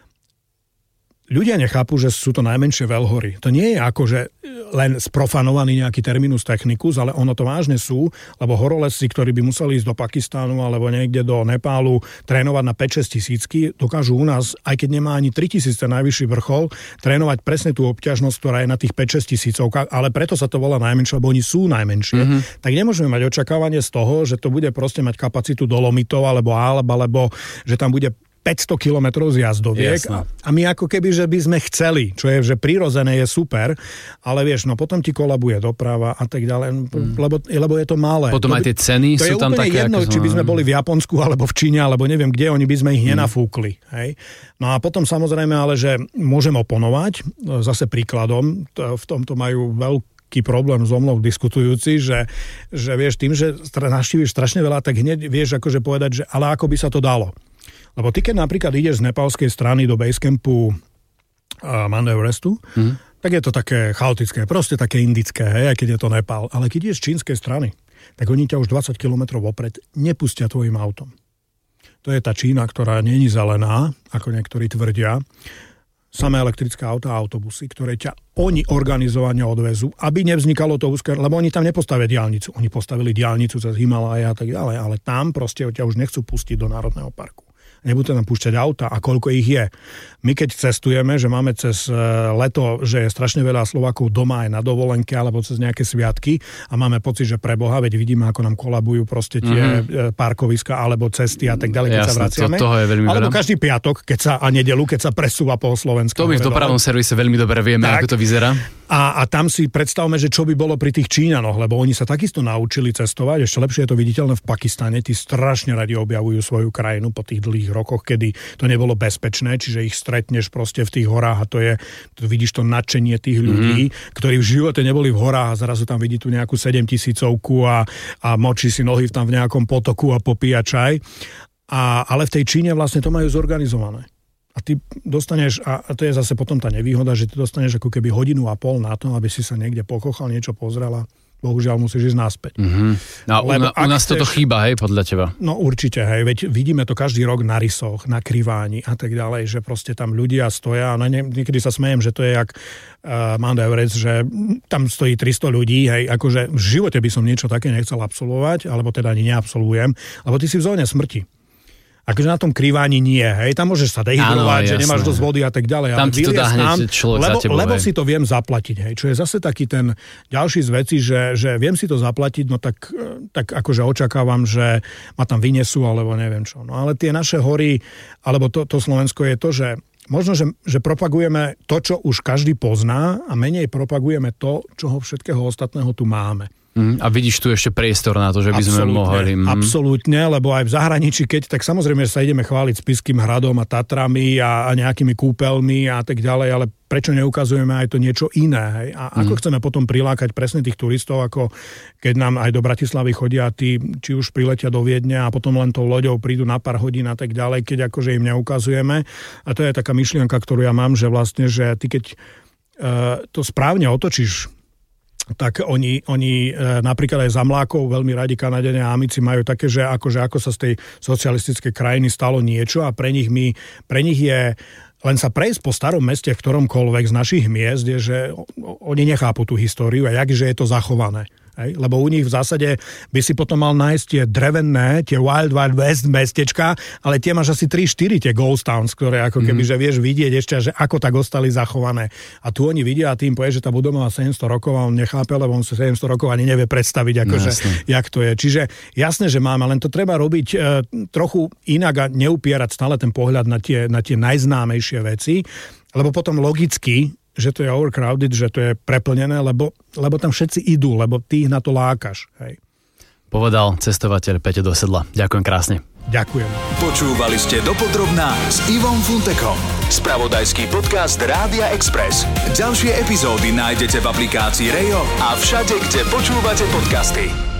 ľudia nechápu, že sú to najmenšie veľhory. To nie je ako, že len sprofanovaný nejaký terminus technicus, ale ono to vážne sú, lebo horolezci, ktorí by museli ísť do Pakistánu alebo niekde do Nepálu trénovať na 5-6 tisícky, dokážu u nás, aj keď nemá ani 3000 ten najvyšší vrchol, trénovať presne tú obťažnosť, ktorá je na tých 5-6 tisícovkách, ale preto sa to volá najmenšie, lebo oni sú najmenšie. Tak nemôžeme mať očakávanie z toho, že to bude proste mať kapacitu Dolomitov alebo Alp, alebo že tam bude 500 kilometrov z jazdoviek a my ako keby, že by sme chceli, čo je, že prirodzené je super, ale vieš, no potom ti kolabuje doprava a tak ďalej, lebo je to malé. Potom aj tie ceny sú tam také. To je úplne jedno, či by sme boli v Japonsku, alebo v Číne, alebo neviem kde, oni by sme ich nenafúkli. Hej? No a potom samozrejme, ale že môžem oponovať, zase príkladom, v tomto majú veľký problém so mnou diskutujúci, že vieš, tým, že navštíviš strašne veľa, tak hneď vieš akože povedať, že ale ako by sa to dalo. Lebo ty, keď napríklad ideš z nepálskej strany do basecampu Mount Everestu, tak je to také chaotické, proste také indické, hej, aj keď je to Nepál. Ale keď ideš z čínskej strany, tak oni ťa už 20 kilometrov vopred nepustia tvojim autom. To je tá Čína, ktorá nie je zelená, ako niektorí tvrdia. Samé elektrické auta a autobusy, ktoré ťa oni organizovane odvezú, aby nevznikalo to úzke, lebo oni tam nepostavia diaľnicu. Oni postavili diaľnicu cez Himaláje a tak ďalej, ale tam proste ťa už nechcú pustiť do národného parku. Nebudú tam púšťať auta a koľko ich je. My keď cestujeme, že máme cez leto, že je strašne veľa Slovákov doma aj na dovolenke alebo cez nejaké sviatky a máme pocit, že pre Boha, veď vidíme, ako nám kolabujú proste tie parkoviska alebo cesty a tak ďalej, keď sa vraciame. Toho je veľmi alebo veľa. Každý piatok, a nedelu, keď sa presúva po Slovensku. To my v dopravnom servise veľmi dobre vieme, tak, ako to vyzerá. A tam si predstavme, že čo by bolo pri tých Číňanoch, lebo oni sa takisto naučili cestovať. Ešte lepšie je to viditeľné v Pakistane. Tí strašne radi objavujú svoju krajinu po tých dlhých rokoch, kedy to nebolo bezpečné, čiže ich stretneš proste v tých horách a to vidíš to nadšenie tých ľudí, ktorí v živote neboli v horách a zrazu tam vidí tu nejakú 7000-ovku a močí si nohy tam v nejakom potoku a popíja čaj. Ale v tej Číne vlastne to majú zorganizované. A ty dostaneš, a to je zase potom tá nevýhoda, že ty dostaneš ako keby 1,5 hodiny na to, aby si sa niekde pokochal, niečo pozrela. Bohužiaľ musíš ísť naspäť. No, u nás toto chýba, hej, podľa teba? No určite, hej, veď vidíme to každý rok na rysoch, na kriváni a tak ďalej, že proste tam ľudia stoja, no niekedy sa smejem, že to je jak Mount Everest, že tam stojí 300 ľudí, hej, akože v živote by som niečo také nechcel absolvovať, alebo teda ani neabsolvujem, lebo ty si v zóne smrti. Akože na tom kriváni nie, hej, tam môžeš sa dehydrovať, že nemáš dosť vody a tak ďalej. Tam ti to dá hneď človek za tebou. Lebo si to viem zaplatiť, hej, čo je zase taký ten ďalší z vecí, že viem si to zaplatiť, no tak akože očakávam, že ma tam vynesú, alebo neviem čo. No ale tie naše hory, alebo to Slovensko je to, že možno, že propagujeme to, čo už každý pozná a menej propagujeme to, čoho všetkého ostatného tu máme. A vidíš tu ešte priestor na to, že by sme mohli... Absolútne, lebo aj v zahraničí, keď, tak samozrejme sa ideme chváliť Spišským hradom a Tatrami a nejakými kúpeľmi a tak ďalej, ale prečo neukazujeme aj to niečo iné? Hej? A ako chceme potom prilákať presne tých turistov, ako keď nám aj do Bratislavy chodia tí, či už priletia do Viedne a potom len tou loďou prídu na pár hodín a tak ďalej, keď akože im neukazujeme. A to je taká myšlienka, ktorú ja mám, že vlastne, že ty keď to správne otočíš, tak oni napríklad aj za mlákov veľmi radi Kanadenia a Amici majú také, že ako sa z tej socialistickej krajiny stalo niečo a pre nich je len sa prejsť po starom meste v ktoromkoľvek z našich miest, je, že oni nechápu tú históriu a jakže je to zachované. Hej? Lebo u nich v zásade by si potom mal nájsť tie drevené, tie Wild Wild West mestečka, ale tie máš asi 3-4 tie ghost towns, ktoré ako keby, že vieš vidieť ešte, že ako tak ostali zachované. A tu oni vidia a tým povie, že tá budova má 700 rokov a on nechápe, lebo on sa 700 rokov ani nevie predstaviť, akože, jak to je. Čiže jasné, že máme, len to treba robiť trochu inak a neupierať stále ten pohľad na tie najznámejšie veci, lebo potom logicky, že to je overcrowded, že to je preplnené, lebo tam všetci idú, lebo ty ich na to lákaš. Hej. Povedal cestovateľ Peťo do Sedla. Ďakujem krásne. Ďakujem. Počúvali ste Dopodrobná s Ivom Funtekom. Spravodajský podcast Rádia Express. Ďalšie epizódy nájdete v aplikácii Rejo a všade, kde počúvate podcasty.